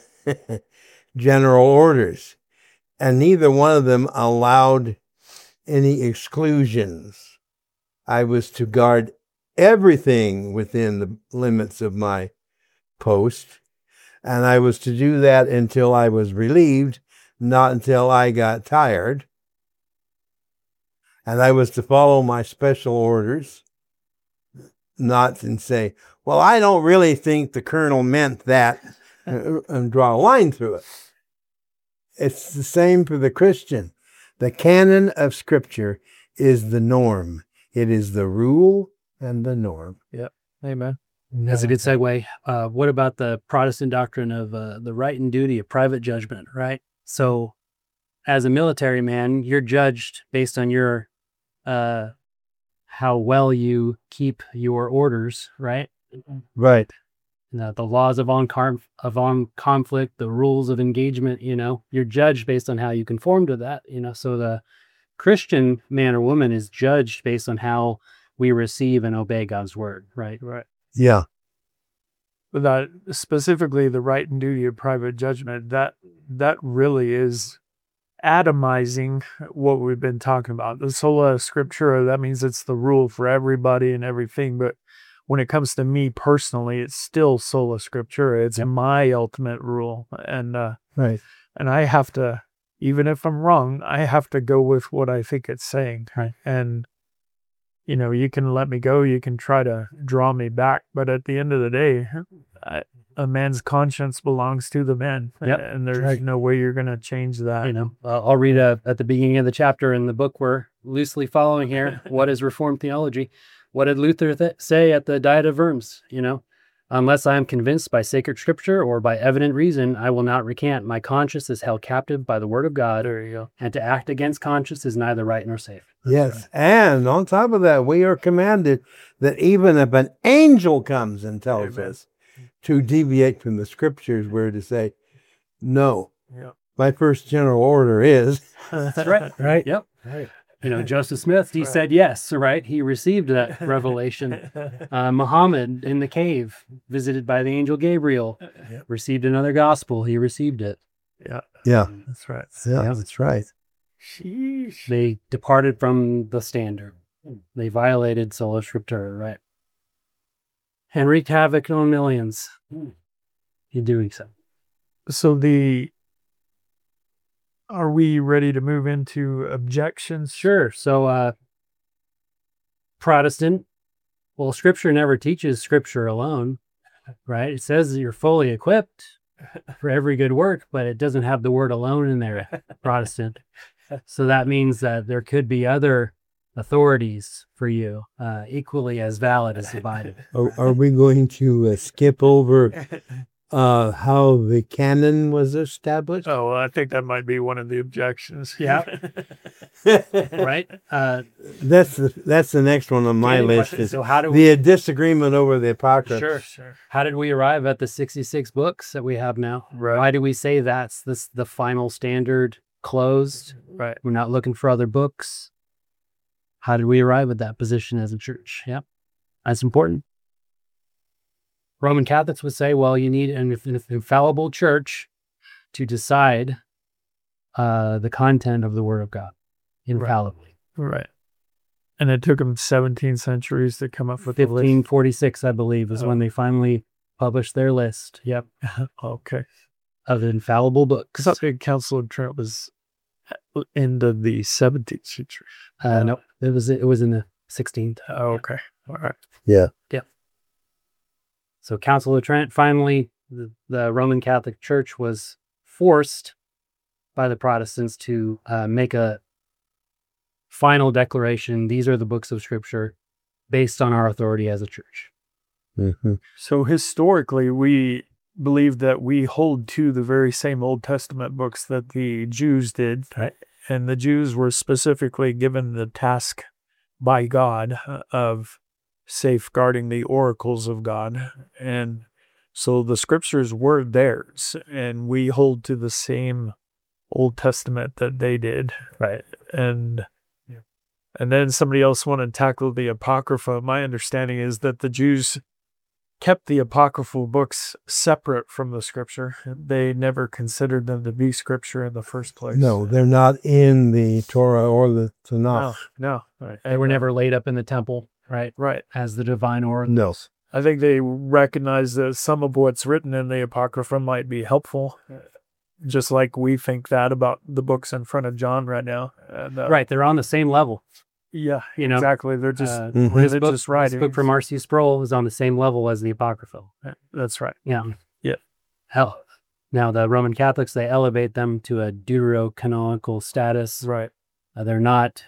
S3: orders, and neither one of them allowed any exclusions. I was to guard everything within the limits of my post, and I was to do that until I was relieved, not until I got tired. And I was to follow my special orders, not and say, well, I don't really think the colonel meant that, and draw a line through it. It's the same for the Christian. The canon of Scripture is the norm. It is the rule and the norm.
S1: Amen.
S2: That's a good segue. What about the Protestant doctrine of the right and duty of private judgment, right? So as a military man, you're judged based on your how well you keep your orders, right?
S3: Right.
S2: The laws of armed conflict, the rules of engagement, you're judged based on how you conform to that, so the Christian man or woman is judged based on how we receive and obey God's word, right?
S1: Right.
S3: Yeah.
S1: But that specifically the right and duty of private judgment, that really is atomizing what we've been talking about. The sola scriptura, that means it's the rule for everybody and everything. But when it comes to me personally, it's still sola scriptura. It's my ultimate rule. And
S3: Right.
S1: and I have to, even if I'm wrong, I have to go with what I think it's saying.
S2: Right.
S1: And you can let me go, you can try to draw me back, but at the end of the day, a man's conscience belongs to the man.
S2: Yep.
S1: And there's no way you're going to change that.
S2: I'll read at the beginning of the chapter in the book we're loosely following here. What is Reformed theology? What did Luther say at the Diet of Worms? Unless I am convinced by sacred Scripture or by evident reason, I will not recant. My conscience is held captive by the word of God.
S1: There you go.
S2: And to act against conscience is neither right nor safe.
S3: Yes. And on top of that, we are commanded that even if an angel comes and tells us to deviate from the Scriptures, we're to say, no.
S1: Yeah.
S3: My first general order is.
S2: That's right.
S4: Right.
S2: Yep.
S4: Right.
S2: Joseph Smith, he said yes, right? He received that revelation. Muhammad in the cave, visited by the angel Gabriel, received another gospel. He received it.
S1: Yeah.
S3: Yeah.
S1: That's right.
S3: Yeah, that's right.
S1: Sheesh.
S2: They departed from the standard. They violated sola scriptura, right? And wreaked havoc on millions in doing so.
S1: So are we ready to move into objections?
S2: Sure. So, Protestant, well, Scripture never teaches Scripture alone, right? It says you're fully equipped for every good work, but it doesn't have the word alone in there, Protestant. So that means that there could be other authorities for you, equally as valid as the Bible.
S3: Are we going to skip over how the canon was established?
S1: Oh, well, I think that might be one of the objections.
S2: Yeah. Right?
S3: That's the next one on my list. Is
S2: So how do we...
S3: the disagreement over the Apocrypha.
S1: Sure.
S2: How did we arrive at the 66 books that we have now?
S1: Right.
S2: Why do we say that's the final standard closed?
S1: Right.
S2: We're not looking for other books. How did we arrive at that position as a church? Yep. That's important. Roman Catholics would say, well, you need an infallible church to decide the content of the Word of God infallibly.
S1: Right. And it took them 17 centuries to come up with the list.
S2: 1546, I believe, is when they finally published their list. Yep.
S1: Okay.
S2: Of infallible books.
S1: I thought the Council of Trent was end of the 17th century.
S2: No, it was in the 16th.
S1: Oh, okay. All right.
S3: Yeah.
S2: So Council of Trent, finally, the Roman Catholic Church was forced by the Protestants to make a final declaration. These are the books of Scripture based on our authority as a church.
S3: Mm-hmm.
S1: So historically, we believe that we hold to the very same Old Testament books that the Jews did.
S2: Right.
S1: And the Jews were specifically given the task by God of safeguarding the oracles of God. And so the scriptures were theirs, and we hold to the same Old Testament that they did.
S2: Right.
S1: And then somebody else wanted to tackle the Apocrypha. My understanding is that the Jews kept the apocryphal books separate from the scripture. They never considered them to be scripture in the first place.
S3: No, they're not in the Torah or the Tanakh.
S1: No. Right.
S2: They were never laid up in the temple, right?
S1: Right.
S2: As the divine oracles.
S3: No.
S1: I think they recognize that some of what's written in the Apocrypha might be helpful, just like we think that about the books in front of John right now. And,
S2: Right. They're on the same level.
S1: Yeah,
S2: You know,
S1: exactly. They're just
S2: This
S1: religious
S2: book
S1: writings.
S2: from R.C. Sproul is on the same level as the Apocrypha.
S1: That's right.
S2: Yeah.
S1: Yeah.
S2: Hell. Now, the Roman Catholics, they elevate them to a deuterocanonical status.
S1: Right.
S2: They're not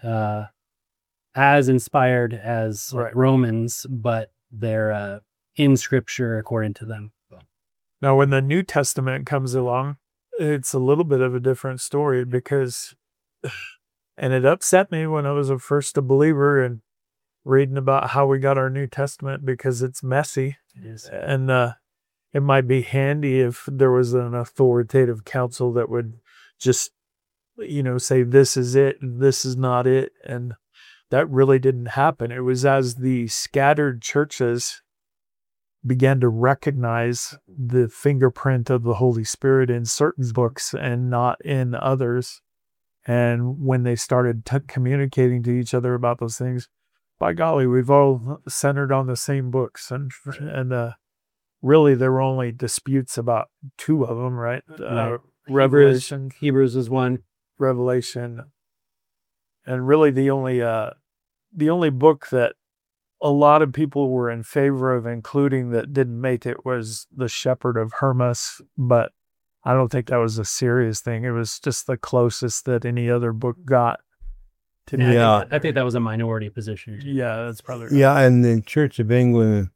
S2: as inspired as
S1: Right.
S2: Romans, but they're in Scripture according to them.
S1: Now, when the New Testament comes along, it's a little bit of a different story because, and it upset me when I was a believer and reading about how we got our New Testament because it's messy.
S2: It is.
S1: And it might be handy if there was an authoritative council that would just, say this is it and this is not it. And that really didn't happen. It was as the scattered churches began to recognize the fingerprint of the Holy Spirit in certain books and not in others. And when they started communicating to each other about those things, by golly, we've all centered on the same books. And really, there were only disputes about two of them, right?
S2: Right.
S1: Revelation.
S2: Hebrews is one.
S1: Revelation. And really the only book that a lot of people were in favor of including that didn't make it was The Shepherd of Hermas, but I don't think that was a serious thing. It was just the closest that any other book got to me.
S3: Yeah.
S2: I think that was a minority position.
S1: Yeah, that's probably right.
S3: Yeah, and the Church of England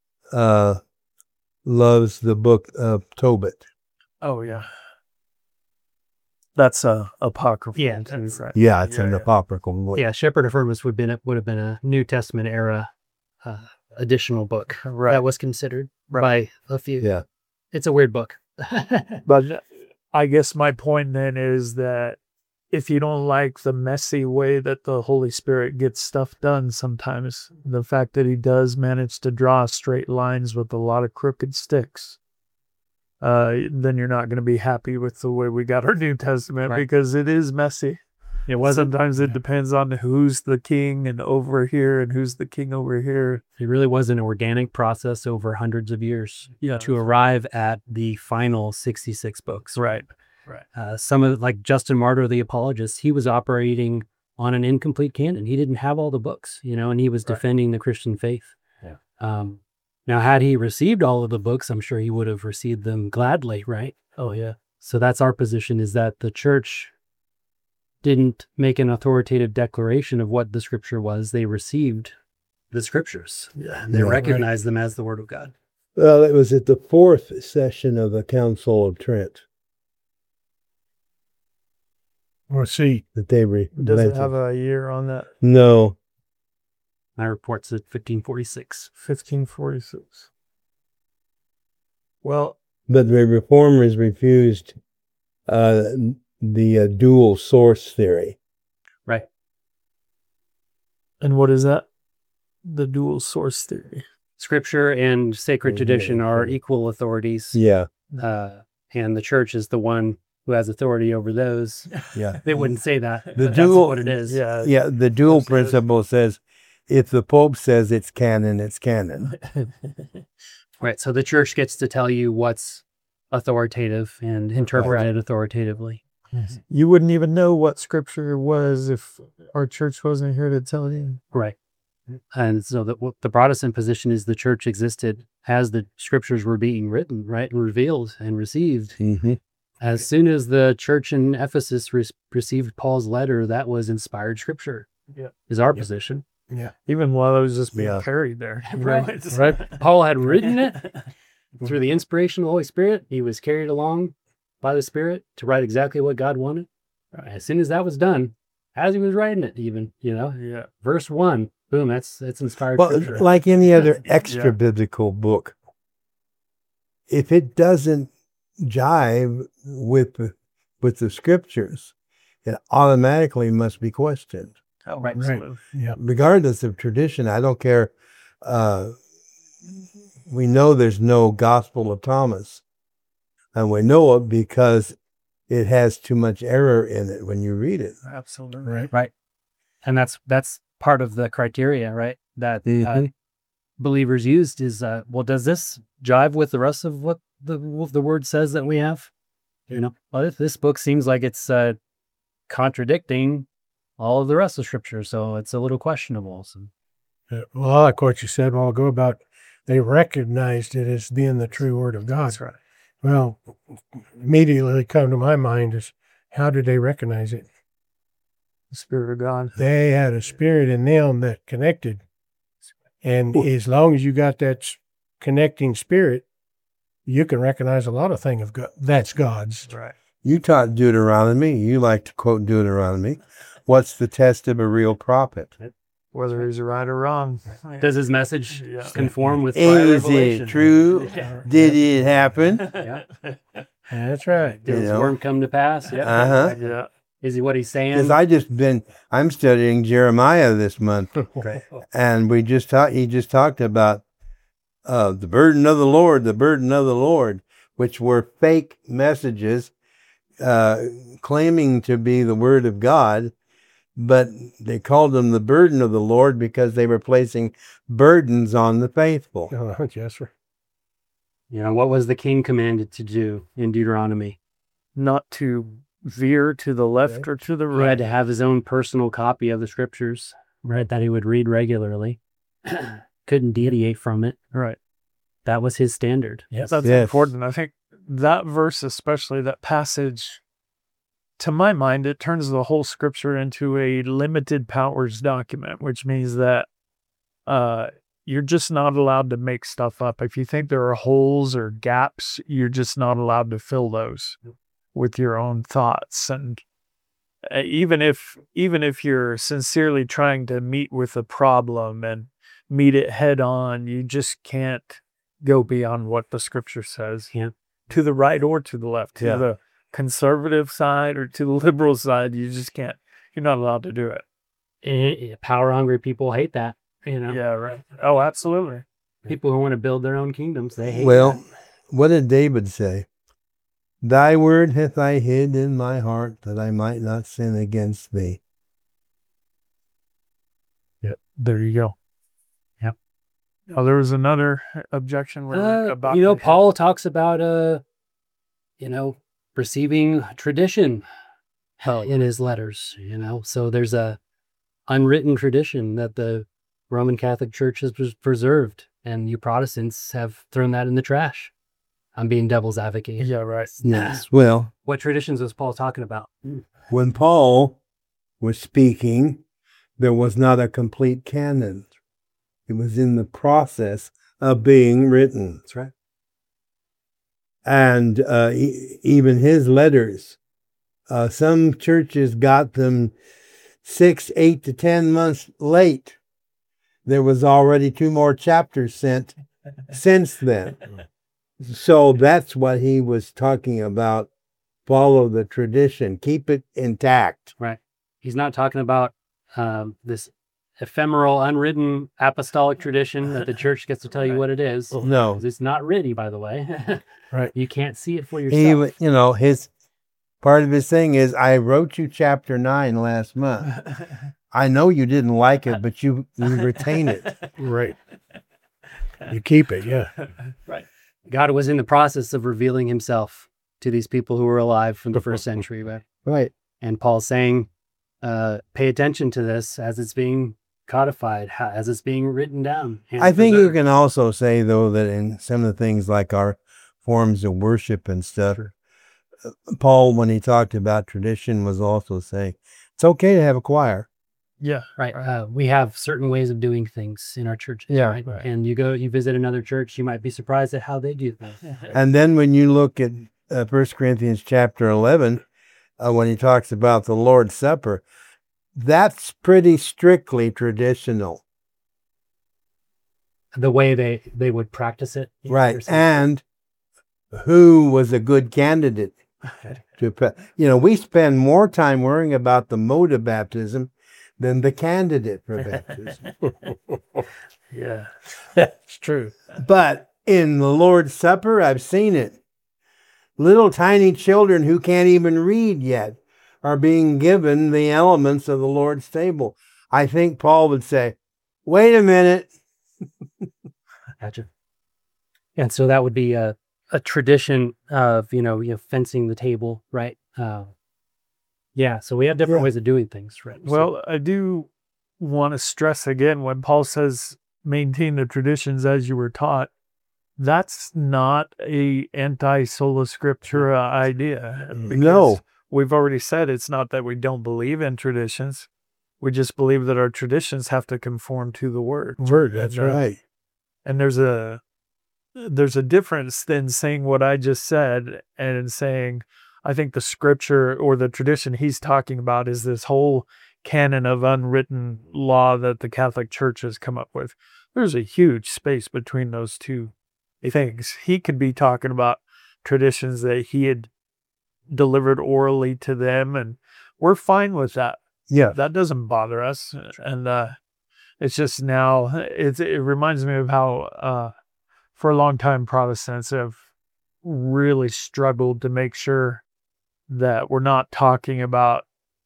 S3: loves the book of Tobit.
S1: Oh, yeah. That's apocryphal.
S2: Yeah,
S1: too,
S2: that's-
S1: right.
S3: Yeah, it's an
S1: Yeah.
S3: apocryphal book.
S2: Yeah, Shepherd of Hermas would have been a New Testament era additional book
S1: Right.
S2: that was considered by a few.
S3: Yeah.
S2: It's a weird book.
S1: But I guess my point then is that if you don't like the messy way that the Holy Spirit gets stuff done sometimes, the fact that he does manage to draw straight lines with a lot of crooked sticks, then you're not going to be happy with the way we got our New Testament
S2: Right.
S1: because it is messy.
S2: It wasn't.
S1: Sometimes it depends on who's the king and over here and who's the king over here.
S2: It really was an organic process over hundreds of years
S1: Yeah.
S2: to arrive at the final 66 books.
S1: Right.
S2: Some of, like Justin Martyr, the apologist, he was operating on an incomplete canon. He didn't have all the books, and he was
S1: Right.
S2: defending the Christian faith.
S1: Yeah.
S2: Now, had he received all of the books, I'm sure he would have received them gladly, right?
S1: Oh, yeah.
S2: So that's our position, is that the church didn't make an authoritative declaration of what the scripture was. They received the scriptures. They
S3: Yeah.
S2: recognized them as the word of God.
S3: Well, it was at the fourth session of the Council of Trent
S4: Or see,
S3: that they
S1: Does it have a year on that?
S3: No.
S2: My report's at 1546.
S1: 1546. Well,
S3: But the reformers refused the dual source theory.
S2: Right.
S1: And what is that? The dual source theory.
S2: Scripture and sacred tradition are equal authorities.
S3: Yeah.
S2: And the church is the one who has authority over those.
S3: Yeah.
S2: They wouldn't say that.
S3: The
S2: That's
S3: dual-
S2: what it is.
S1: Yeah.
S3: Yeah. The dual principle says if the Pope says it's canon, it's canon.
S2: Right. So the church gets to tell you what's authoritative and interpret it authoritatively.
S1: You wouldn't even know what scripture was if our church wasn't here to tell you.
S2: Right. And so the Protestant position is the church existed as the scriptures were being written, right, and revealed and received.
S3: Mm-hmm.
S2: As soon as the church in Ephesus received Paul's letter, that was inspired scripture.
S1: Yeah.
S2: Is our position.
S4: Yeah.
S1: Even while I was just being
S3: Yeah.
S1: carried there.
S2: Right. Paul had written it through the inspiration of the Holy Spirit. He was carried along by the Spirit to write exactly what God wanted. As soon as that was done, as he was writing it, even,
S1: Yeah.
S2: verse 1, boom, that's inspired
S3: Well,
S2: scripture.
S3: like any other extra
S1: Yeah.
S3: biblical book, if it doesn't jive with the scriptures, it automatically must be questioned.
S1: Oh,
S2: Right.
S1: absolutely.
S4: Yeah.
S3: Regardless of tradition, I don't care. We know there's no Gospel of Thomas, and we know it because it has too much error in it when you read it.
S1: Absolutely.
S4: Right.
S2: And that's part of the criteria, right? That
S3: Mhm.
S2: believers used is, well, does this jive with the rest of what the word says that we have? Well, if this book seems like it's contradicting all of the rest of Scripture, so it's a little questionable. So,
S4: Well, I like what you said a while ago about they recognized it as being the true word of God.
S1: That's right.
S4: Well, immediately come to my mind is how did they recognize it?
S1: The Spirit of God.
S4: They had a spirit in them that connected. And as long as you got that connecting spirit, you can recognize a lot of things of God. That's God's.
S1: Right.
S3: You taught Deuteronomy. You like to quote Deuteronomy. What's the test of a real prophet?
S1: Whether he's right or wrong.
S2: does his message
S1: Yeah.
S2: conform with prior
S3: Is
S2: revelation?
S3: it true?
S2: Yeah.
S3: Did it happen?
S2: Yeah.
S4: That's right.
S2: Did his
S3: know?
S2: word come to pass? Yeah.
S3: Uh-huh.
S1: Yeah.
S2: Is he what he's saying?
S3: Because I'm studying Jeremiah this month,
S2: Right.
S3: and he just talked about the burden of the Lord, which were fake messages claiming to be the word of God, but they called them the burden of the Lord because they were placing burdens on the faithful.
S4: Oh, yes, sir.
S2: What was the king commanded to do in Deuteronomy?
S1: Not to veer to the left or to the
S2: He
S1: right.
S2: had to have his own personal copy of the scriptures, right, that he would read regularly. Couldn't deviate from it.
S1: Right.
S2: That was his standard.
S4: Yes.
S1: That's
S3: Yes.
S1: important. I think that verse, especially that passage, to my mind, it turns the whole scripture into a limited powers document, which means that you're just not allowed to make stuff up. If you think there are holes or gaps, you're just not allowed to fill those with your own thoughts. And even if you're sincerely trying to meet with a problem and meet it head on, you just can't go beyond what the scripture says.
S2: Yeah.
S1: To the right or to the left, to
S3: Yeah.
S1: the conservative side or to the liberal side, you just can't. You're not allowed to do it.
S2: Power hungry people hate that.
S1: Yeah, right. Oh, absolutely.
S2: People who want to build their own kingdoms, they hate
S3: Well,
S2: that.
S3: what did David say? Thy word hath I hid in my heart that I might not sin against thee.
S1: Yeah, there you go.
S2: Yep.
S1: Oh, there was another objection where about
S2: Paul talks about receiving tradition in his letters, so there's a unwritten tradition that the Roman Catholic Church has preserved, and you Protestants have thrown that in the trash. I'm being devil's advocate.
S1: Yeah, right.
S2: Yes.
S3: Well,
S2: What traditions was Paul talking about?
S3: when Paul was speaking, there was not a complete canon. It was in the process of being written.
S2: That's right.
S3: And even his letters, some churches got them 6, 8 to 10 months late. There was already 2 more chapters sent since then. So that's what he was talking about. Follow the tradition. Keep it intact.
S2: Right. He's not talking about this ephemeral, unwritten apostolic tradition that the church gets to tell you what it is.
S3: No.
S2: 'Cause it's not written, by the way.
S4: Right.
S2: You can't see it for yourself.
S3: He, his part of his thing is, I wrote you chapter 9 last month. I know you didn't like it, but you retain it.
S4: Right. You keep it, yeah.
S2: Right. God was in the process of revealing himself to these people who were alive from the first century. Right?
S3: Right.
S2: And Paul's saying, pay attention to this as it's being codified, as it's being written down. and
S3: I think you
S2: preserved.
S3: can also say, though, that in some of the things like our forms of worship and stuff, Paul, when he talked about tradition, was also saying it's okay to have a choir.
S1: Yeah.
S2: Right. We have certain ways of doing things in our churches.
S3: Yeah,
S2: Right?
S4: right.
S2: And you visit another church, you might be surprised at how they do things.
S3: And then when you look at 1 Corinthians chapter 11, when he talks about the Lord's Supper, that's pretty strictly traditional.
S2: The way they would practice it.
S3: Right.
S2: You're saying?
S3: And who was a good candidate to, we spend more time worrying about the mode of baptism than the candidate for baptism.
S1: Yeah.
S4: That's true.
S3: But in the Lord's Supper, I've seen it. Little tiny children who can't even read yet are being given the elements of the Lord's table. I think Paul would say, wait a minute.
S2: Gotcha. And so that would be a tradition of, fencing the table, right? Yeah. So we have different
S3: Yeah.
S2: ways of doing things, right? So-
S1: Well, I do want to stress again when Paul says maintain the traditions as you were taught, that's not a anti-sola scriptura idea.
S3: No.
S1: because We've already said it's not that we don't believe in traditions. We just believe that our traditions have to conform to the word.
S4: Word, that's
S1: And,
S4: right.
S1: And there's a difference than saying what I just said and saying, I think the scripture or the tradition he's talking about is this whole canon of unwritten law that the Catholic Church has come up with. There's a huge space between those two things. He could be talking about traditions that he had delivered orally to them, and we're fine with that.
S3: Yeah.
S1: That doesn't bother us. And it's just now, it reminds me of how for a long time Protestants have really struggled to make sure that we're not talking about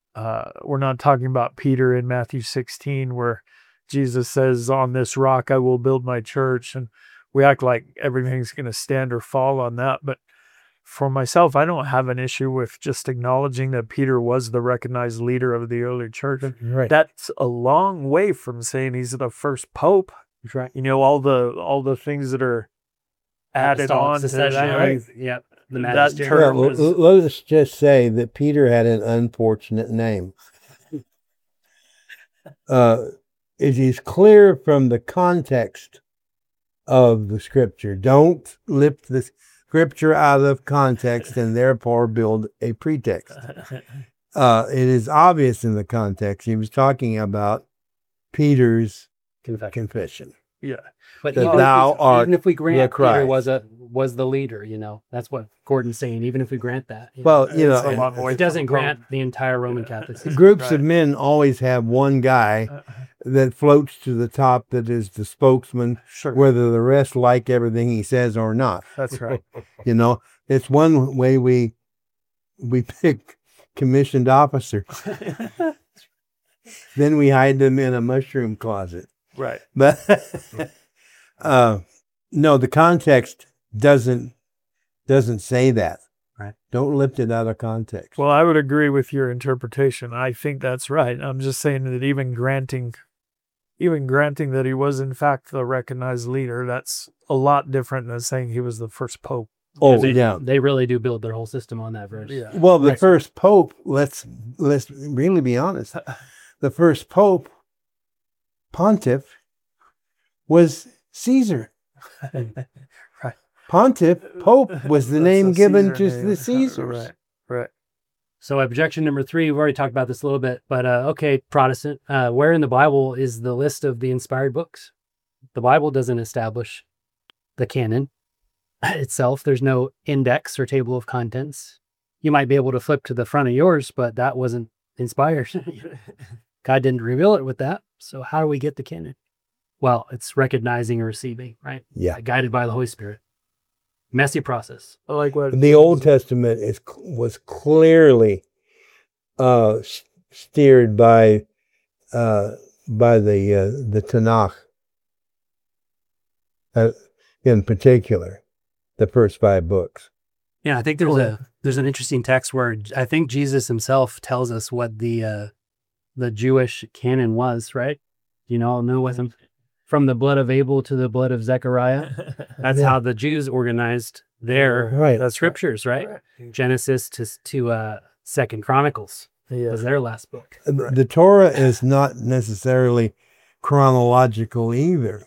S1: Peter in Matthew 16 where Jesus says, on this rock I will build my church, and we act like everything's going to stand or fall on that. But for myself, I don't have an issue with just acknowledging that Peter was the recognized leader of the early church.
S4: Right.
S1: That's a long way from saying he's the first pope.
S2: That's right.
S1: All the things that are added
S2: Apostolic
S1: on to
S2: succession,
S1: that.
S2: right? Yep. The
S1: That
S2: magisterial.
S1: term
S3: Well,
S1: is-
S3: let us just say that Peter had an unfortunate name. It is clear from the context of the scripture. Don't lift the scripture out of context and therefore build a pretext. It is obvious in the context. He was talking about Peter's confession.
S1: Yeah.
S2: But
S3: that
S2: even,
S3: thou art
S2: even if we
S3: the
S2: grant
S3: Christ.
S2: Peter was the leader, that's what Gordon's saying. Even if we grant that,
S3: Well,
S1: It's a long way
S2: it doesn't
S1: from
S2: grant the entire Roman Catholic system.
S3: groups of
S1: Right.
S3: men always have one guy that floats to the top that is the spokesman,
S1: Sure.
S3: whether the rest like everything he says or not.
S1: That's right.
S3: It's one way we pick commissioned officers. Then we hide them in a mushroom closet.
S1: Right.
S3: But no, the context doesn't say that.
S2: Right.
S3: Don't lift it out of context.
S1: Well, I would agree with your interpretation. I think that's right. I'm just saying that even granting that he was in fact the recognized leader, that's a lot different than saying he was the first pope.
S3: Oh,
S2: they,
S3: yeah.
S2: They really do build their whole system on that verse.
S1: Yeah.
S3: Well, the
S4: Right.
S3: first pope, let's really be honest. The first pope, pontiff, was Caesar.
S1: Right.
S3: Pontiff, pope was the
S1: That's
S3: name
S1: a
S3: given
S1: Caesar
S3: to
S1: name.
S3: the Caesars.
S1: Right. Right.
S2: So objection number 3, we've already talked about this a little bit, but okay, Protestant, where in the Bible is the list of the inspired books? The Bible doesn't establish the canon itself. There's no index or table of contents. You might be able to flip to the front of yours, but that wasn't inspired. God didn't reveal it with that. So how do we get the canon? Well, it's recognizing and receiving, right?
S3: Yeah.
S2: Guided by the Holy Spirit. Messy process.
S1: I like what
S3: The Old Testament was clearly steered by the Tanakh, in particular, the first 5 books.
S2: Yeah, I think there's an interesting text where I think Jesus himself tells us what the Jewish canon was, right? You know with him from the blood of Abel to the blood of Zechariah. That's how the Jews organized their scriptures, right? Genesis to Second Chronicles was their last book.
S3: The Torah is not necessarily chronological either.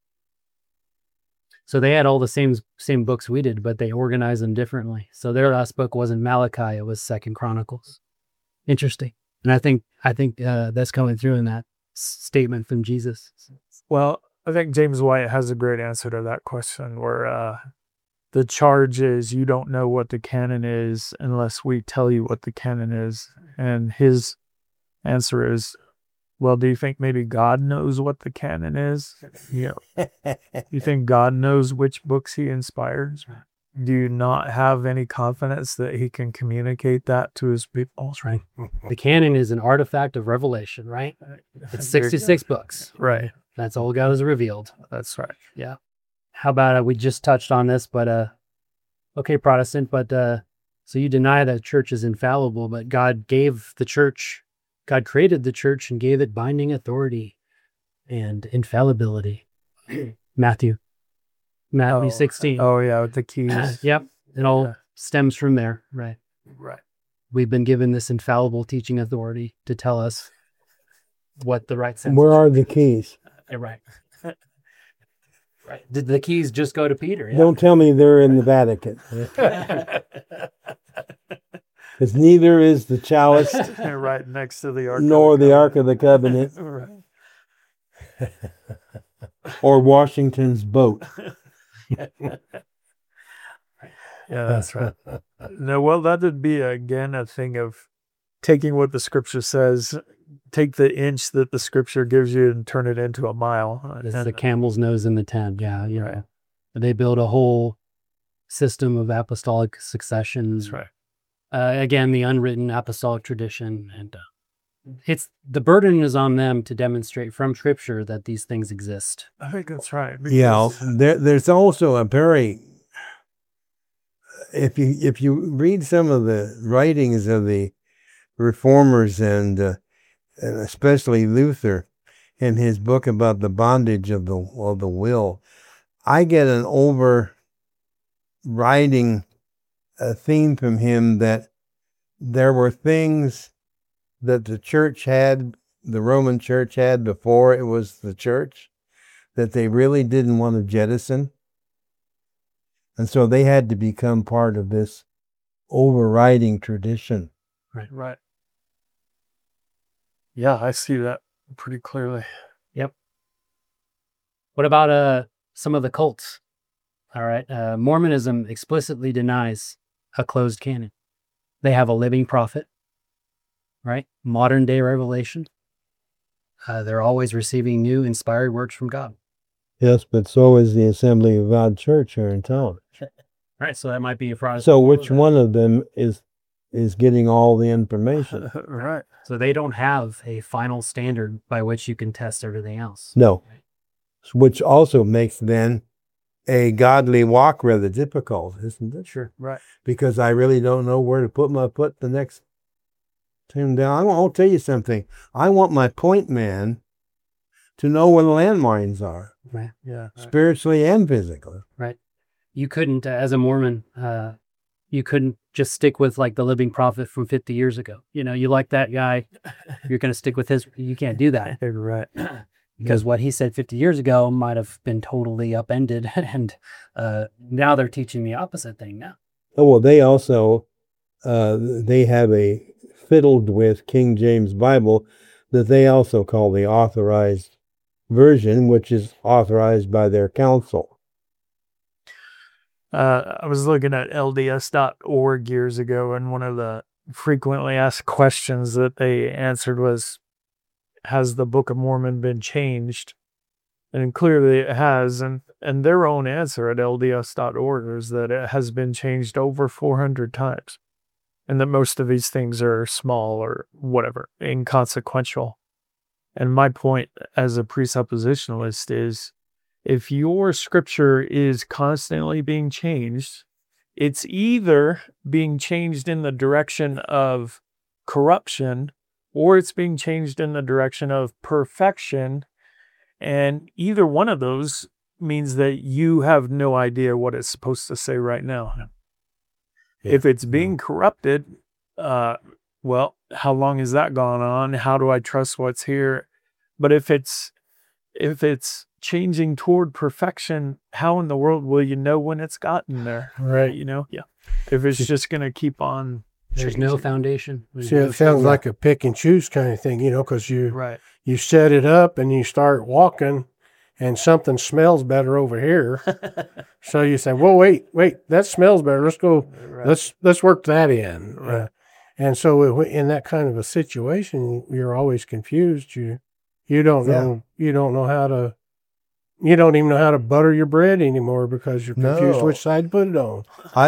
S2: So they had all the same books we did, but they organized them differently. So their last book wasn't Malachi; it was Second Chronicles. Interesting, and I think that's coming through in that statement from Jesus.
S1: Well, I think James White has a great answer to that question where the charge is you don't know what the canon is unless we tell you what the canon is. And his answer is, well, do you think maybe God knows what the canon is? You think God knows which books he inspires? Do you not have any confidence that he can communicate that to his people?
S2: That's right. The canon is an artifact of revelation, right? It's 66 books.
S1: Right.
S2: That's all God has revealed.
S1: That's right.
S2: Yeah. How about we just touched on this, but okay, Protestant, but so you deny that church is infallible, but God created the church and gave it binding authority and infallibility. Matthew 16.
S1: Oh yeah, with the keys.
S2: Yep. It all stems from there. Right.
S1: Right.
S2: We've been given this infallible teaching authority to tell us what the right sense
S3: Where are the keys?
S2: Yeah, right. Right. Did the keys just go to Peter? Yeah.
S3: Don't tell me they're in the Vatican. Because neither is the chalice
S1: Right next to the Ark.
S3: nor the Ark of the Covenant
S1: Right.
S3: or Washington's boat.
S1: Yeah, that's right. No, well, that would be again a thing of taking what the scripture says, take the inch that the scripture gives you and turn it into a mile.
S2: This is the camel's nose in the tent. Yeah, you know. They build a whole system of apostolic succession.
S1: That's right.
S2: Again, the unwritten apostolic tradition, and it's the burden is on them to demonstrate from Scripture that these things exist.
S1: I think that's right.
S3: Yeah, there's also a very, if you read some of the writings of the reformers and especially Luther in his book about the bondage of the will, I get an overriding theme from him that there were things that the Roman church had before it was the church, that they really didn't want to jettison. And so they had to become part of this overriding tradition.
S1: Right. Yeah, I see that pretty clearly.
S2: Yep. What about some of the cults? All right. Mormonism explicitly denies a closed canon. They have a living prophet, right? Modern day revelation. They're always receiving new inspired words from God.
S3: Yes, but so is the Assembly of God Church here in town.
S2: Right. So that might be a Protestant.
S3: So which one of them is getting all the information?
S1: Right.
S2: So they don't have a final standard by which you can test everything else.
S3: No. Which also makes then a godly walk rather difficult, isn't it?
S2: Sure.
S1: Right.
S3: Because I really don't know where to put my foot the next time down. I'll tell you something. I want my point man to know where the landmines are,
S2: Right.
S1: Yeah.
S3: spiritually and physically.
S2: Right. You couldn't, as a Mormon, you couldn't just stick with like the living prophet from 50 years ago. You know, you like that guy, you're going to stick with his, you can't do that.
S1: Right.
S2: Because what he said 50 years ago might have been totally upended. And now they're teaching the opposite thing now.
S3: Oh, well, they also, they have a fiddled with King James Bible that they also call the Authorized Version, which is authorized by their council.
S1: I was looking at LDS.org years ago, and one of the frequently asked questions that they answered was, has the Book of Mormon been changed? And clearly it has. And their own answer at LDS.org is that it has been changed over 400 times. And that most of these things are small or whatever, inconsequential. And my point as a presuppositionalist is, if your scripture is constantly being changed, it's either being changed in the direction of corruption or it's being changed in the direction of perfection. And either one of those means that you have no idea what it's supposed to say right now.
S3: Yeah.
S1: If it's being corrupted, well, how long has that gone on? How do I trust what's here? But if it's changing toward perfection, how in the world will you know when it's gotten there?
S4: Right.
S1: You know? Yeah. If it's just going to keep on.
S2: There's no foundation.
S4: See, it sounds like a pick and choose kind of thing, because
S1: Right.
S4: you set it up and you start walking and something smells better over here. So you say, well, wait, that smells better. Let's go.
S1: Right.
S4: Let's work that in.
S1: Right.
S4: And so in that kind of a situation, you're always confused. You don't know. You don't know how to. You don't even know how to butter your bread anymore because you're confused
S3: No.
S4: which side to put it on.
S3: I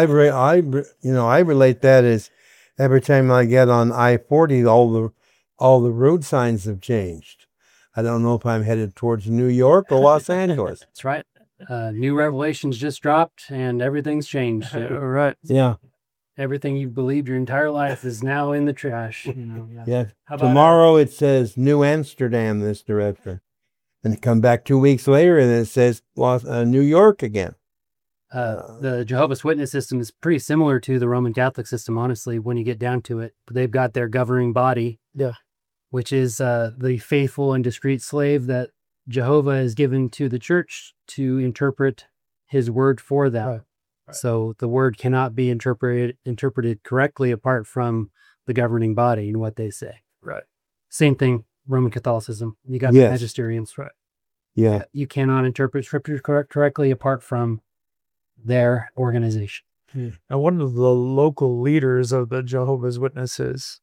S3: relate that as every time I get on I-40, all the road signs have changed. I don't know if I'm headed towards New York or Los Angeles.
S2: That's right. New revelations just dropped and everything's changed.
S1: Right.
S3: Yeah.
S2: Everything you've believed your entire life is now in the trash.
S3: Yeah.
S2: How about
S3: Tomorrow it says New Amsterdam this direction. And come back 2 weeks later and it says New York again.
S2: the Jehovah's Witness system is pretty similar to the Roman Catholic system, honestly, when you get down to it. They've got their governing body, which is the faithful and discreet slave that Jehovah has given to the church to interpret his word for them.
S1: Right.
S2: So the word cannot be interpreted correctly apart from the governing body and what they say.
S1: Right.
S2: Same thing, Roman Catholicism. You got
S3: Yes.
S2: the magisteriums. Right.
S3: Yeah.
S2: You cannot interpret scripture correctly apart from their organization.
S1: And one of the local leaders of the Jehovah's Witnesses,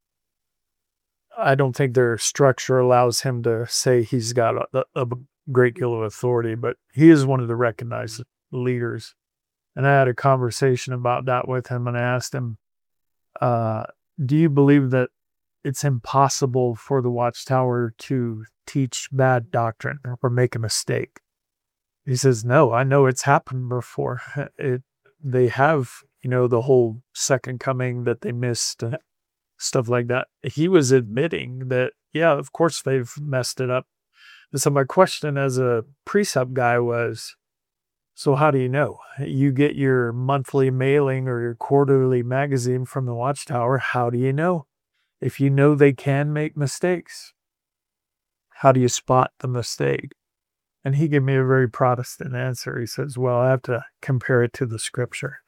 S1: I don't think their structure allows him to say he's got a great deal of authority, but he is one of the recognized leaders. And I had a conversation about that with him, and I asked him, do you believe that it's impossible for the Watchtower to teach bad doctrine or make a mistake? He says, no, I know it's happened before. They have, the whole second coming that they missed and stuff like that. He was admitting that, yeah, of course they've messed it up. And so my question as a precept guy was, so how do you know? You get your monthly mailing or your quarterly magazine from the Watchtower. How do you know? If you know they can make mistakes, how do you spot the mistake? And he gave me a very Protestant answer. He says, well, I have to compare it to the scripture.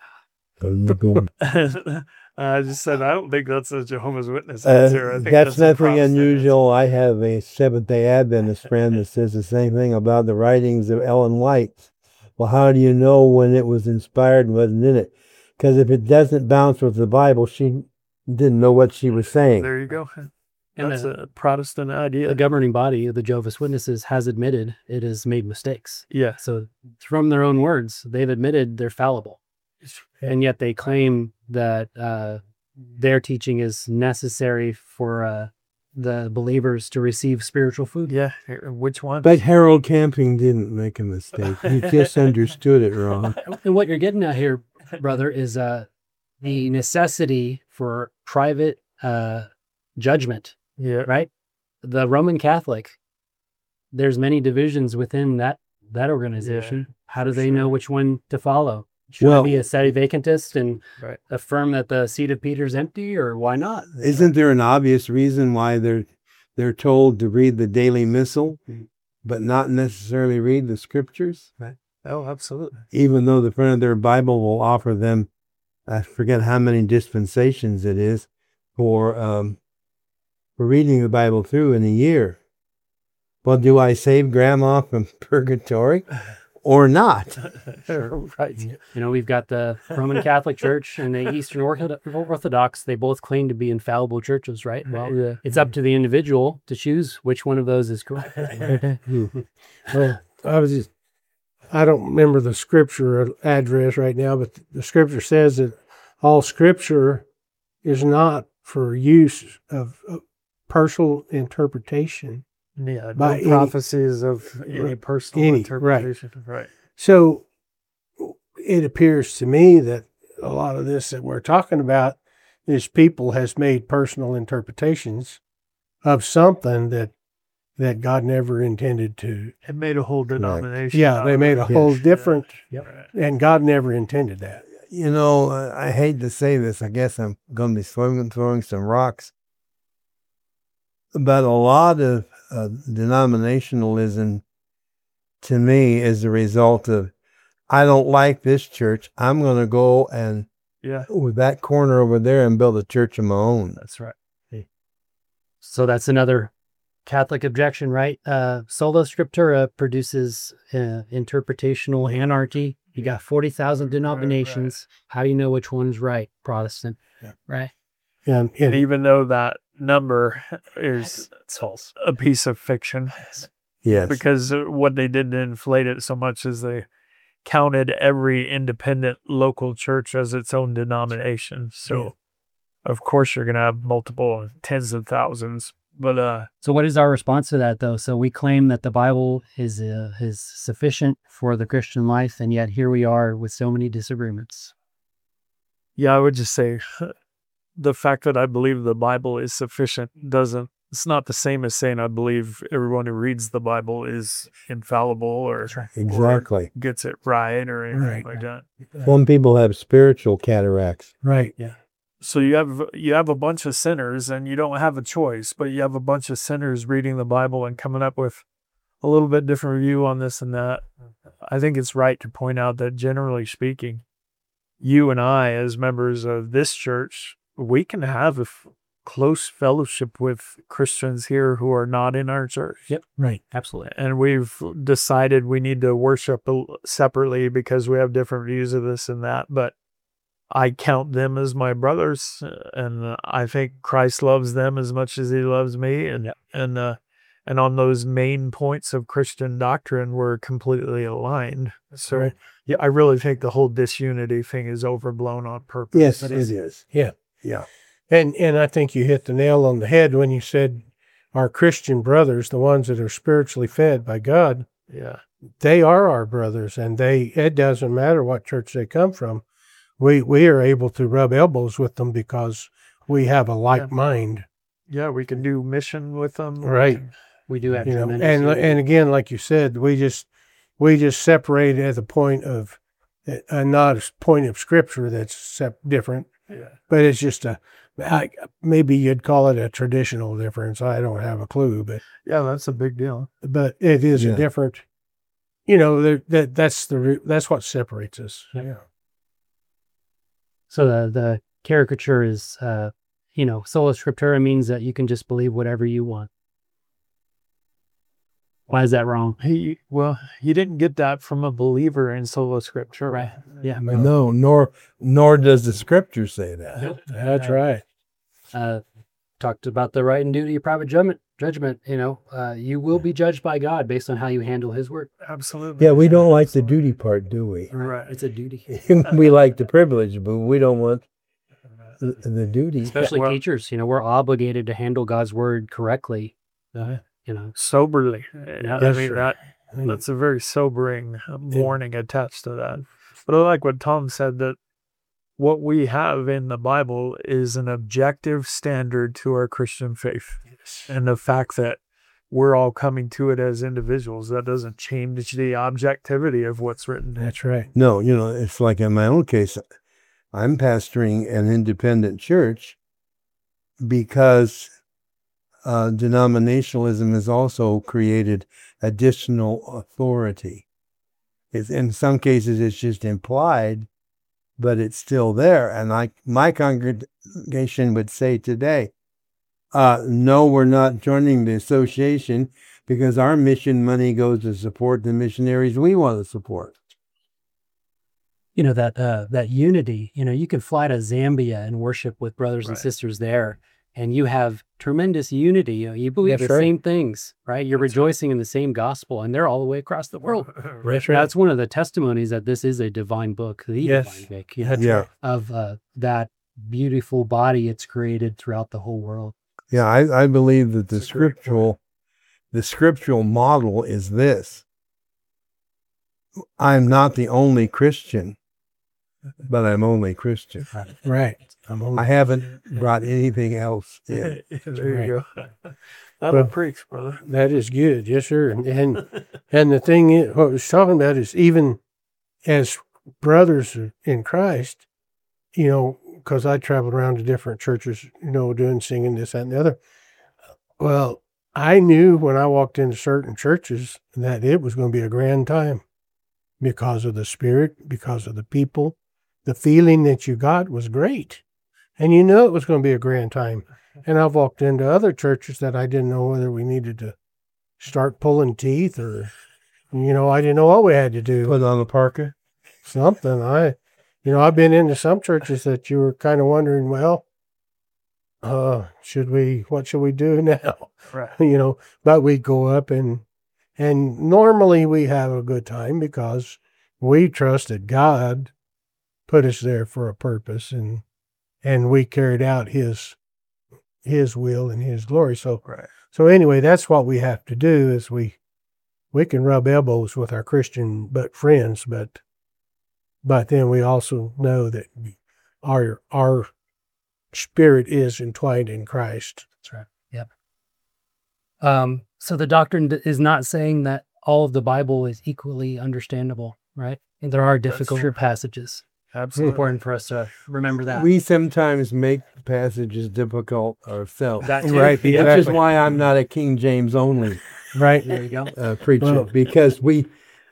S1: I just said, I don't think that's a Jehovah's Witness answer. I think
S3: that's
S1: a
S3: nothing
S1: Protestant
S3: unusual. I have a Seventh-day Adventist friend that says the same thing about the writings of Ellen White. Well, how do you know when it was inspired and wasn't in it? Because if it doesn't bounce with the Bible, she didn't know what she was saying.
S1: There you go.
S2: And
S1: That's a Protestant idea.
S2: The governing body of the Jehovah's Witnesses has admitted it has made mistakes.
S1: Yeah.
S2: So from their own words, they've admitted they're fallible. And yet they claim that their teaching is necessary for the believers to receive spiritual food.
S1: Yeah. Which one?
S3: But Harold Camping didn't make a mistake. He just understood it wrong.
S2: And what you're getting at here, brother, is the necessity for private judgment,
S1: Yeah.
S2: right? The Roman Catholic, there's many divisions within that organization.
S1: Yeah,
S2: How do
S1: for
S2: they know
S1: sure.
S2: which one to follow? Should
S3: Well-
S2: I be a sedevacantist and
S1: Right.
S2: affirm that the seat of Peter's empty, or why not?
S3: Isn't there an obvious reason why they're told to read the daily missal, but not necessarily read the scriptures?
S1: Oh, absolutely.
S3: Even though the front of their Bible will offer them, I forget how many dispensations it is, for reading the Bible through in a year. Well, do I save grandma from purgatory? or not.
S1: Right.
S2: You know, we've got the Roman Catholic Church and the Eastern Orthodox. They both claim to be infallible churches, right? Well,
S1: Yeah.
S2: it's up to the individual to choose which one of those is correct.
S4: Well, I don't remember the scripture address right now, but the scripture says that all scripture is not for use of personal interpretation.
S1: Yeah,
S4: By
S1: no
S4: any-
S1: prophecies of any personal
S4: Any,
S1: interpretation. Right.
S4: So it appears to me that a lot of this that we're talking about is people has made personal interpretations of something that God never intended to.
S1: It made a whole denomination.
S4: Yeah, they made a whole different,
S1: Right.
S4: and God never intended that.
S3: You know, I hate to say this. I guess I'm going to be throwing some rocks. But a lot of denominationalism, to me, is the result of, I don't like this church. I'm going to go and
S1: Yeah,
S3: with that corner over there and build a church of my own.
S1: that's right.
S2: So that's another Catholic objection, right? Sola Scriptura produces interpretational anarchy. You got 40,000 denominations. How do you know which one's right? Protestant, right?
S4: And
S1: And even though that number is a piece of fiction,
S3: Yes.
S1: because what they did to inflate it so much is they counted every independent local church as its own denomination. So, of course, you're going to have multiple tens of thousands. But
S2: So what is our response to that, though? So we claim that the Bible is sufficient for the Christian life, and yet here we are with so many disagreements.
S1: yeah, I would just say the fact that I believe the Bible is sufficient it's not the same as saying I believe everyone who reads the Bible is infallible or
S3: Exactly.
S1: gets it right or anything
S4: Right.
S1: like that.
S3: Some people have spiritual cataracts.
S4: right.
S1: So you have a bunch of sinners and you don't have a choice, but you have a bunch of sinners reading the Bible and coming up with a little bit different view on this and that. I think it's right to point out that generally speaking, you and I, as members of this church, we can have a close fellowship with Christians here who are not in our church.
S2: Yep.
S4: Right.
S2: Absolutely.
S1: And we've decided we need to worship separately because we have different views of this and that. But I count them as my brothers, and I think Christ loves them as much as he loves me. And on those main points of Christian doctrine, we're completely aligned. So
S4: Right.
S1: yeah, I really think the whole disunity thing is overblown on purpose.
S3: Yes, it is.
S4: Yeah.
S3: Yeah.
S4: And I think you hit the nail on the head when you said our Christian brothers, the ones that are spiritually fed by God,
S1: Yeah.
S4: they are our brothers, and it doesn't matter what church they come from. We are able to rub elbows with them because we have a like mind.
S1: Yeah, we can do mission with them.
S4: Right.
S2: We do have
S4: You know,
S2: tremendous
S4: and again, like you said, we just separate at the point of not a point of scripture that's different,
S1: Yeah.
S4: but it's just maybe you'd call it a traditional difference. I don't have a clue, but
S1: Yeah, that's a big deal.
S4: it is
S3: Yeah.
S4: a different. You know, that's what separates us.
S1: Yeah.
S2: So the caricature is, sola scriptura means that you can just believe whatever you want. Why is that wrong?
S1: He didn't get that from a believer in sola scriptura.
S2: Right. Yeah.
S3: No, nor does the scripture say that.
S4: That's right.
S2: Talked about the right and duty of private judgment. You will be judged by God based on how you handle his word.
S1: Absolutely.
S3: Yeah, we don't like the duty part, do we?
S1: Right.
S2: It's a duty.
S3: We like the privilege, but we don't want the duty.
S2: Especially
S1: Well-
S2: teachers, we're obligated to handle God's word correctly.
S1: Soberly.
S2: Yeah,
S1: I mean,
S4: sure.
S1: that's a very sobering warning attached to that. But I like what Tom said, that what we have in the Bible is an objective standard to our Christian faith. And the fact that we're all coming to it as individuals, that doesn't change the objectivity of what's written.
S4: That's right.
S3: No, it's like in my own case, I'm pastoring an independent church because denominationalism has also created additional authority. In some cases, it's just implied, but it's still there. And my congregation would say today, no, we're not joining the association because our mission money goes to support the missionaries we want to support.
S2: You know, that unity, you know, you can fly to Zambia and worship with brothers and sisters there, and you have tremendous unity. You know, you believe
S4: That's
S2: the
S4: right.
S2: same things, right? You're rejoicing in the same gospel, and they're all the way across the world.
S4: That's right.
S2: That's one of the testimonies that this is a divine book, the
S4: Yes.
S2: divine book, you know,
S3: Yeah.
S2: of that beautiful body it's created throughout the whole world.
S3: Yeah, I believe that
S1: That's a great
S3: the scriptural model is this. I'm not the only Christian, but I'm only Christian.
S4: Right.
S3: I haven't brought anything else in.
S1: There you go.
S4: Well,
S1: That'll preach, brother.
S4: That is good. Yes, sir. And the thing is, what I was talking about is even as brothers in Christ, you know, because I traveled around to different churches, you know, doing singing, this, that, and the other. Well, I knew when I walked into certain churches that it was going to be a grand time because of the spirit, because of the people. The feeling that you got was great. And you know it was going to be a grand time. And I've walked into other churches that I didn't know whether we needed to start pulling teeth or, you know, I didn't know what we had to do.
S3: Put on a parka.
S4: Something. I've been into some churches that you were kind of wondering, well, what should we do now?
S1: Right.
S4: You know, but we go up and normally we have a good time because we trust that God put us there for a purpose and we carried out his will and his glory. So,
S1: Right.
S4: so anyway, that's what we have to do is we can rub elbows with our Christian friends, but then we also know that our spirit is entwined in Christ.
S2: That's right. Yep. So the doctrine is not saying that all of the Bible is equally understandable, right? And there are difficult passages. It's
S1: Absolutely.
S2: important for us to remember that.
S3: We sometimes make passages difficult ourselves.
S2: That too.
S4: Right,
S3: Which is
S4: exactly.
S3: why I'm not a King James only
S4: Right.
S2: There you go.
S3: preacher,
S4: Well-
S3: because we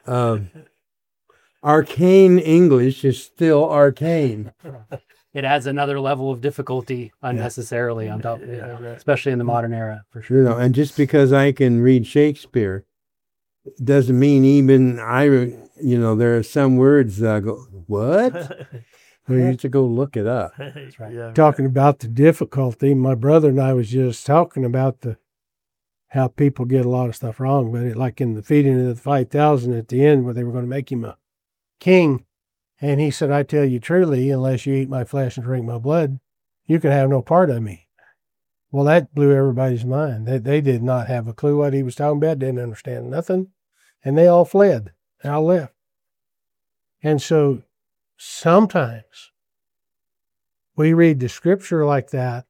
S3: arcane English is still arcane.
S2: It adds another level of difficulty unnecessarily on top of it, especially in the modern era, for sure.
S3: You know, and just because I can read Shakespeare doesn't mean even there are some words that I go, what? We used to go look it up.
S2: That's right.
S1: Yeah.
S4: Talking about the difficulty, my brother and I was just talking about how people get a lot of stuff wrong, but like in the feeding of the 5,000 at the end where they were going to make him a king. And he said, I tell you truly, unless you eat my flesh and drink my blood, you can have no part of me. Well, that blew everybody's mind. They did not have a clue what he was talking about, didn't understand nothing. And they all fled. They all left. And so sometimes we read the scripture like that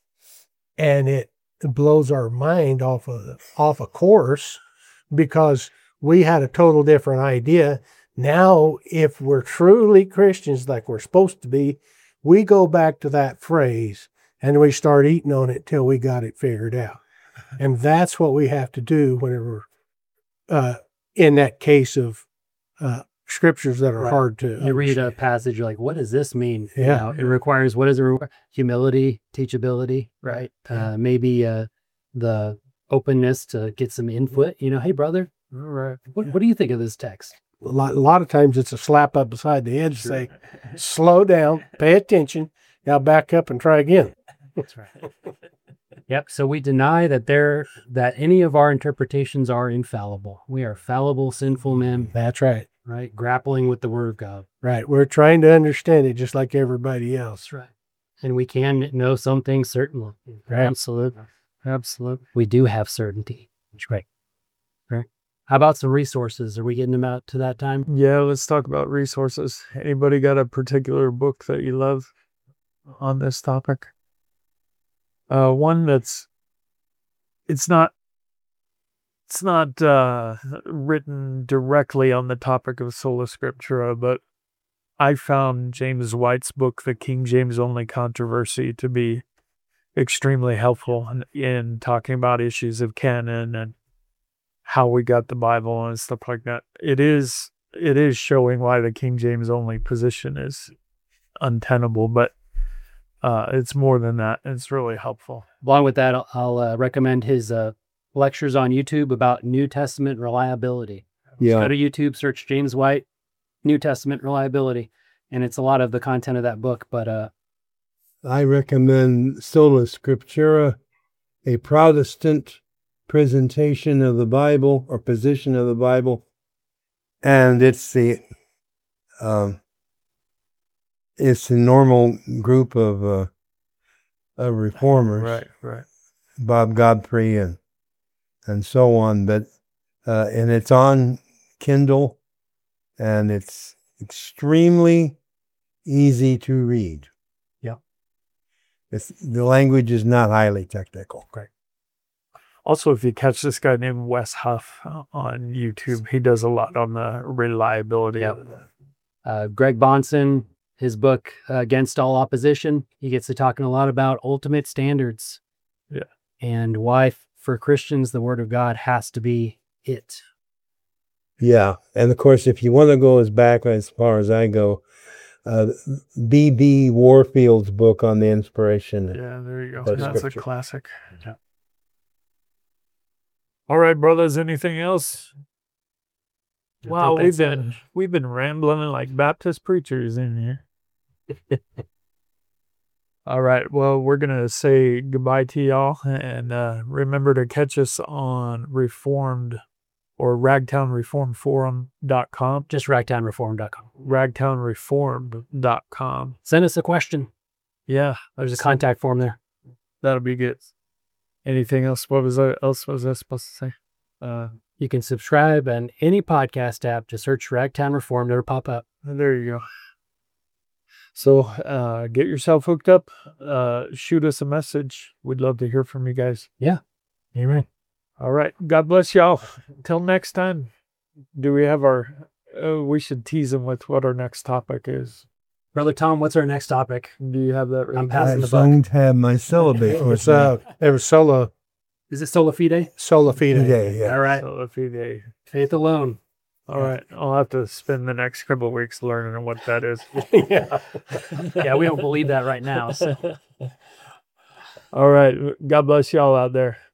S4: and it blows our mind off a course because we had a total different idea. Now, if we're truly Christians like we're supposed to be, we go back to that phrase and we start eating on it till we got it figured out. And that's what we have to do whenever, in that case of scriptures that are
S2: Right.
S4: hard to
S2: You read a
S4: understand.
S2: passage, you're like, what does this mean? You
S4: Yeah.
S2: know, it requires, what does it require? Humility, teachability, right? Maybe the openness to get some input. You know, hey, brother,
S1: All right.
S2: what do you think of this text?
S4: A lot of times it's a slap up beside the head to say, slow down, pay attention, now back up and try again.
S2: That's right. Yep. So we deny that any of our interpretations are infallible. We are fallible, sinful men,
S4: That's right.
S2: right? Grappling with the word of God.
S4: Right. We're trying to understand it just like everybody else.
S2: That's right. And we can know some things certainly.
S4: Right.
S2: Absolutely. Absolutely. We do have certainty. That's great. Right. How about some resources? Are we getting them out to that time?
S1: Yeah, let's talk about resources. Anybody got a particular book that you love on this topic? One that's it's not written directly on the topic of sola scriptura, but I found James White's book, The King James Only Controversy, to be extremely helpful in talking about issues of canon and how we got the Bible and stuff like that. It is showing why the King James only position is untenable, but it's more than that. It's really helpful.
S2: Along with that, I'll recommend his lectures on YouTube about New Testament reliability.
S3: Yeah.
S2: Go to YouTube, search James White, New Testament reliability, and it's a lot of the content of that book. But
S3: I recommend Sola Scriptura, a Protestant presentation of the Bible or position of the Bible, and it's the normal group of reformers,
S1: Right.
S3: Bob Godfrey and so on. But and it's on Kindle, and it's extremely easy to read.
S2: Yeah.
S3: The language is not highly technical.
S1: Great. Also, if you catch this guy named Wes Huff on YouTube, he does a lot on the reliability of it.
S2: Greg Bonson, his book, Against All Opposition, he gets to talking a lot about ultimate standards.
S1: Yeah.
S2: And why, for Christians, the Word of God has to be it.
S3: Yeah. And of course, if you want to go as far as I go, B.B. Warfield's book on the inspiration.
S1: Yeah, there you go.
S3: That's
S1: That's a
S3: scripture.
S1: classic.
S2: Yeah.
S1: All right, brothers. Anything else?
S2: I
S1: Wow,
S2: think that's it.
S1: we've been rambling like Baptist preachers in here. All right. Well, we're gonna say goodbye to y'all, and remember to catch us on Reformed or ragtownreformedforum.com.
S2: Just ragtownreform.com.
S1: ragtownreformed.com.
S2: Send us a question.
S1: Yeah,
S2: There's a contact form there.
S1: that'll be good. Anything else? What was I supposed to say?
S2: You can subscribe on any podcast app to search Ragtown Reformed. It'll pop up.
S1: There you go. So get yourself hooked up. Shoot us a message. We'd love to hear from you guys.
S2: Yeah. Amen.
S1: All right. God bless y'all. Until next time. Do we have our... we should tease them with what our next topic is.
S2: Brother Tom, what's our next topic?
S1: Do you have that?
S2: I'm
S1: right?
S2: passing
S3: I
S2: the buck.
S3: don't have my syllabus.
S4: It was sola
S2: Is it Sola Fide?
S4: fide.
S3: Today, yeah.
S2: All right.
S1: So if you-
S2: Faith alone.
S1: all right. I'll have to spend the next couple of weeks learning what that is.
S2: Yeah. Yeah, we don't believe that right now. So.
S1: All right. God bless y'all out there.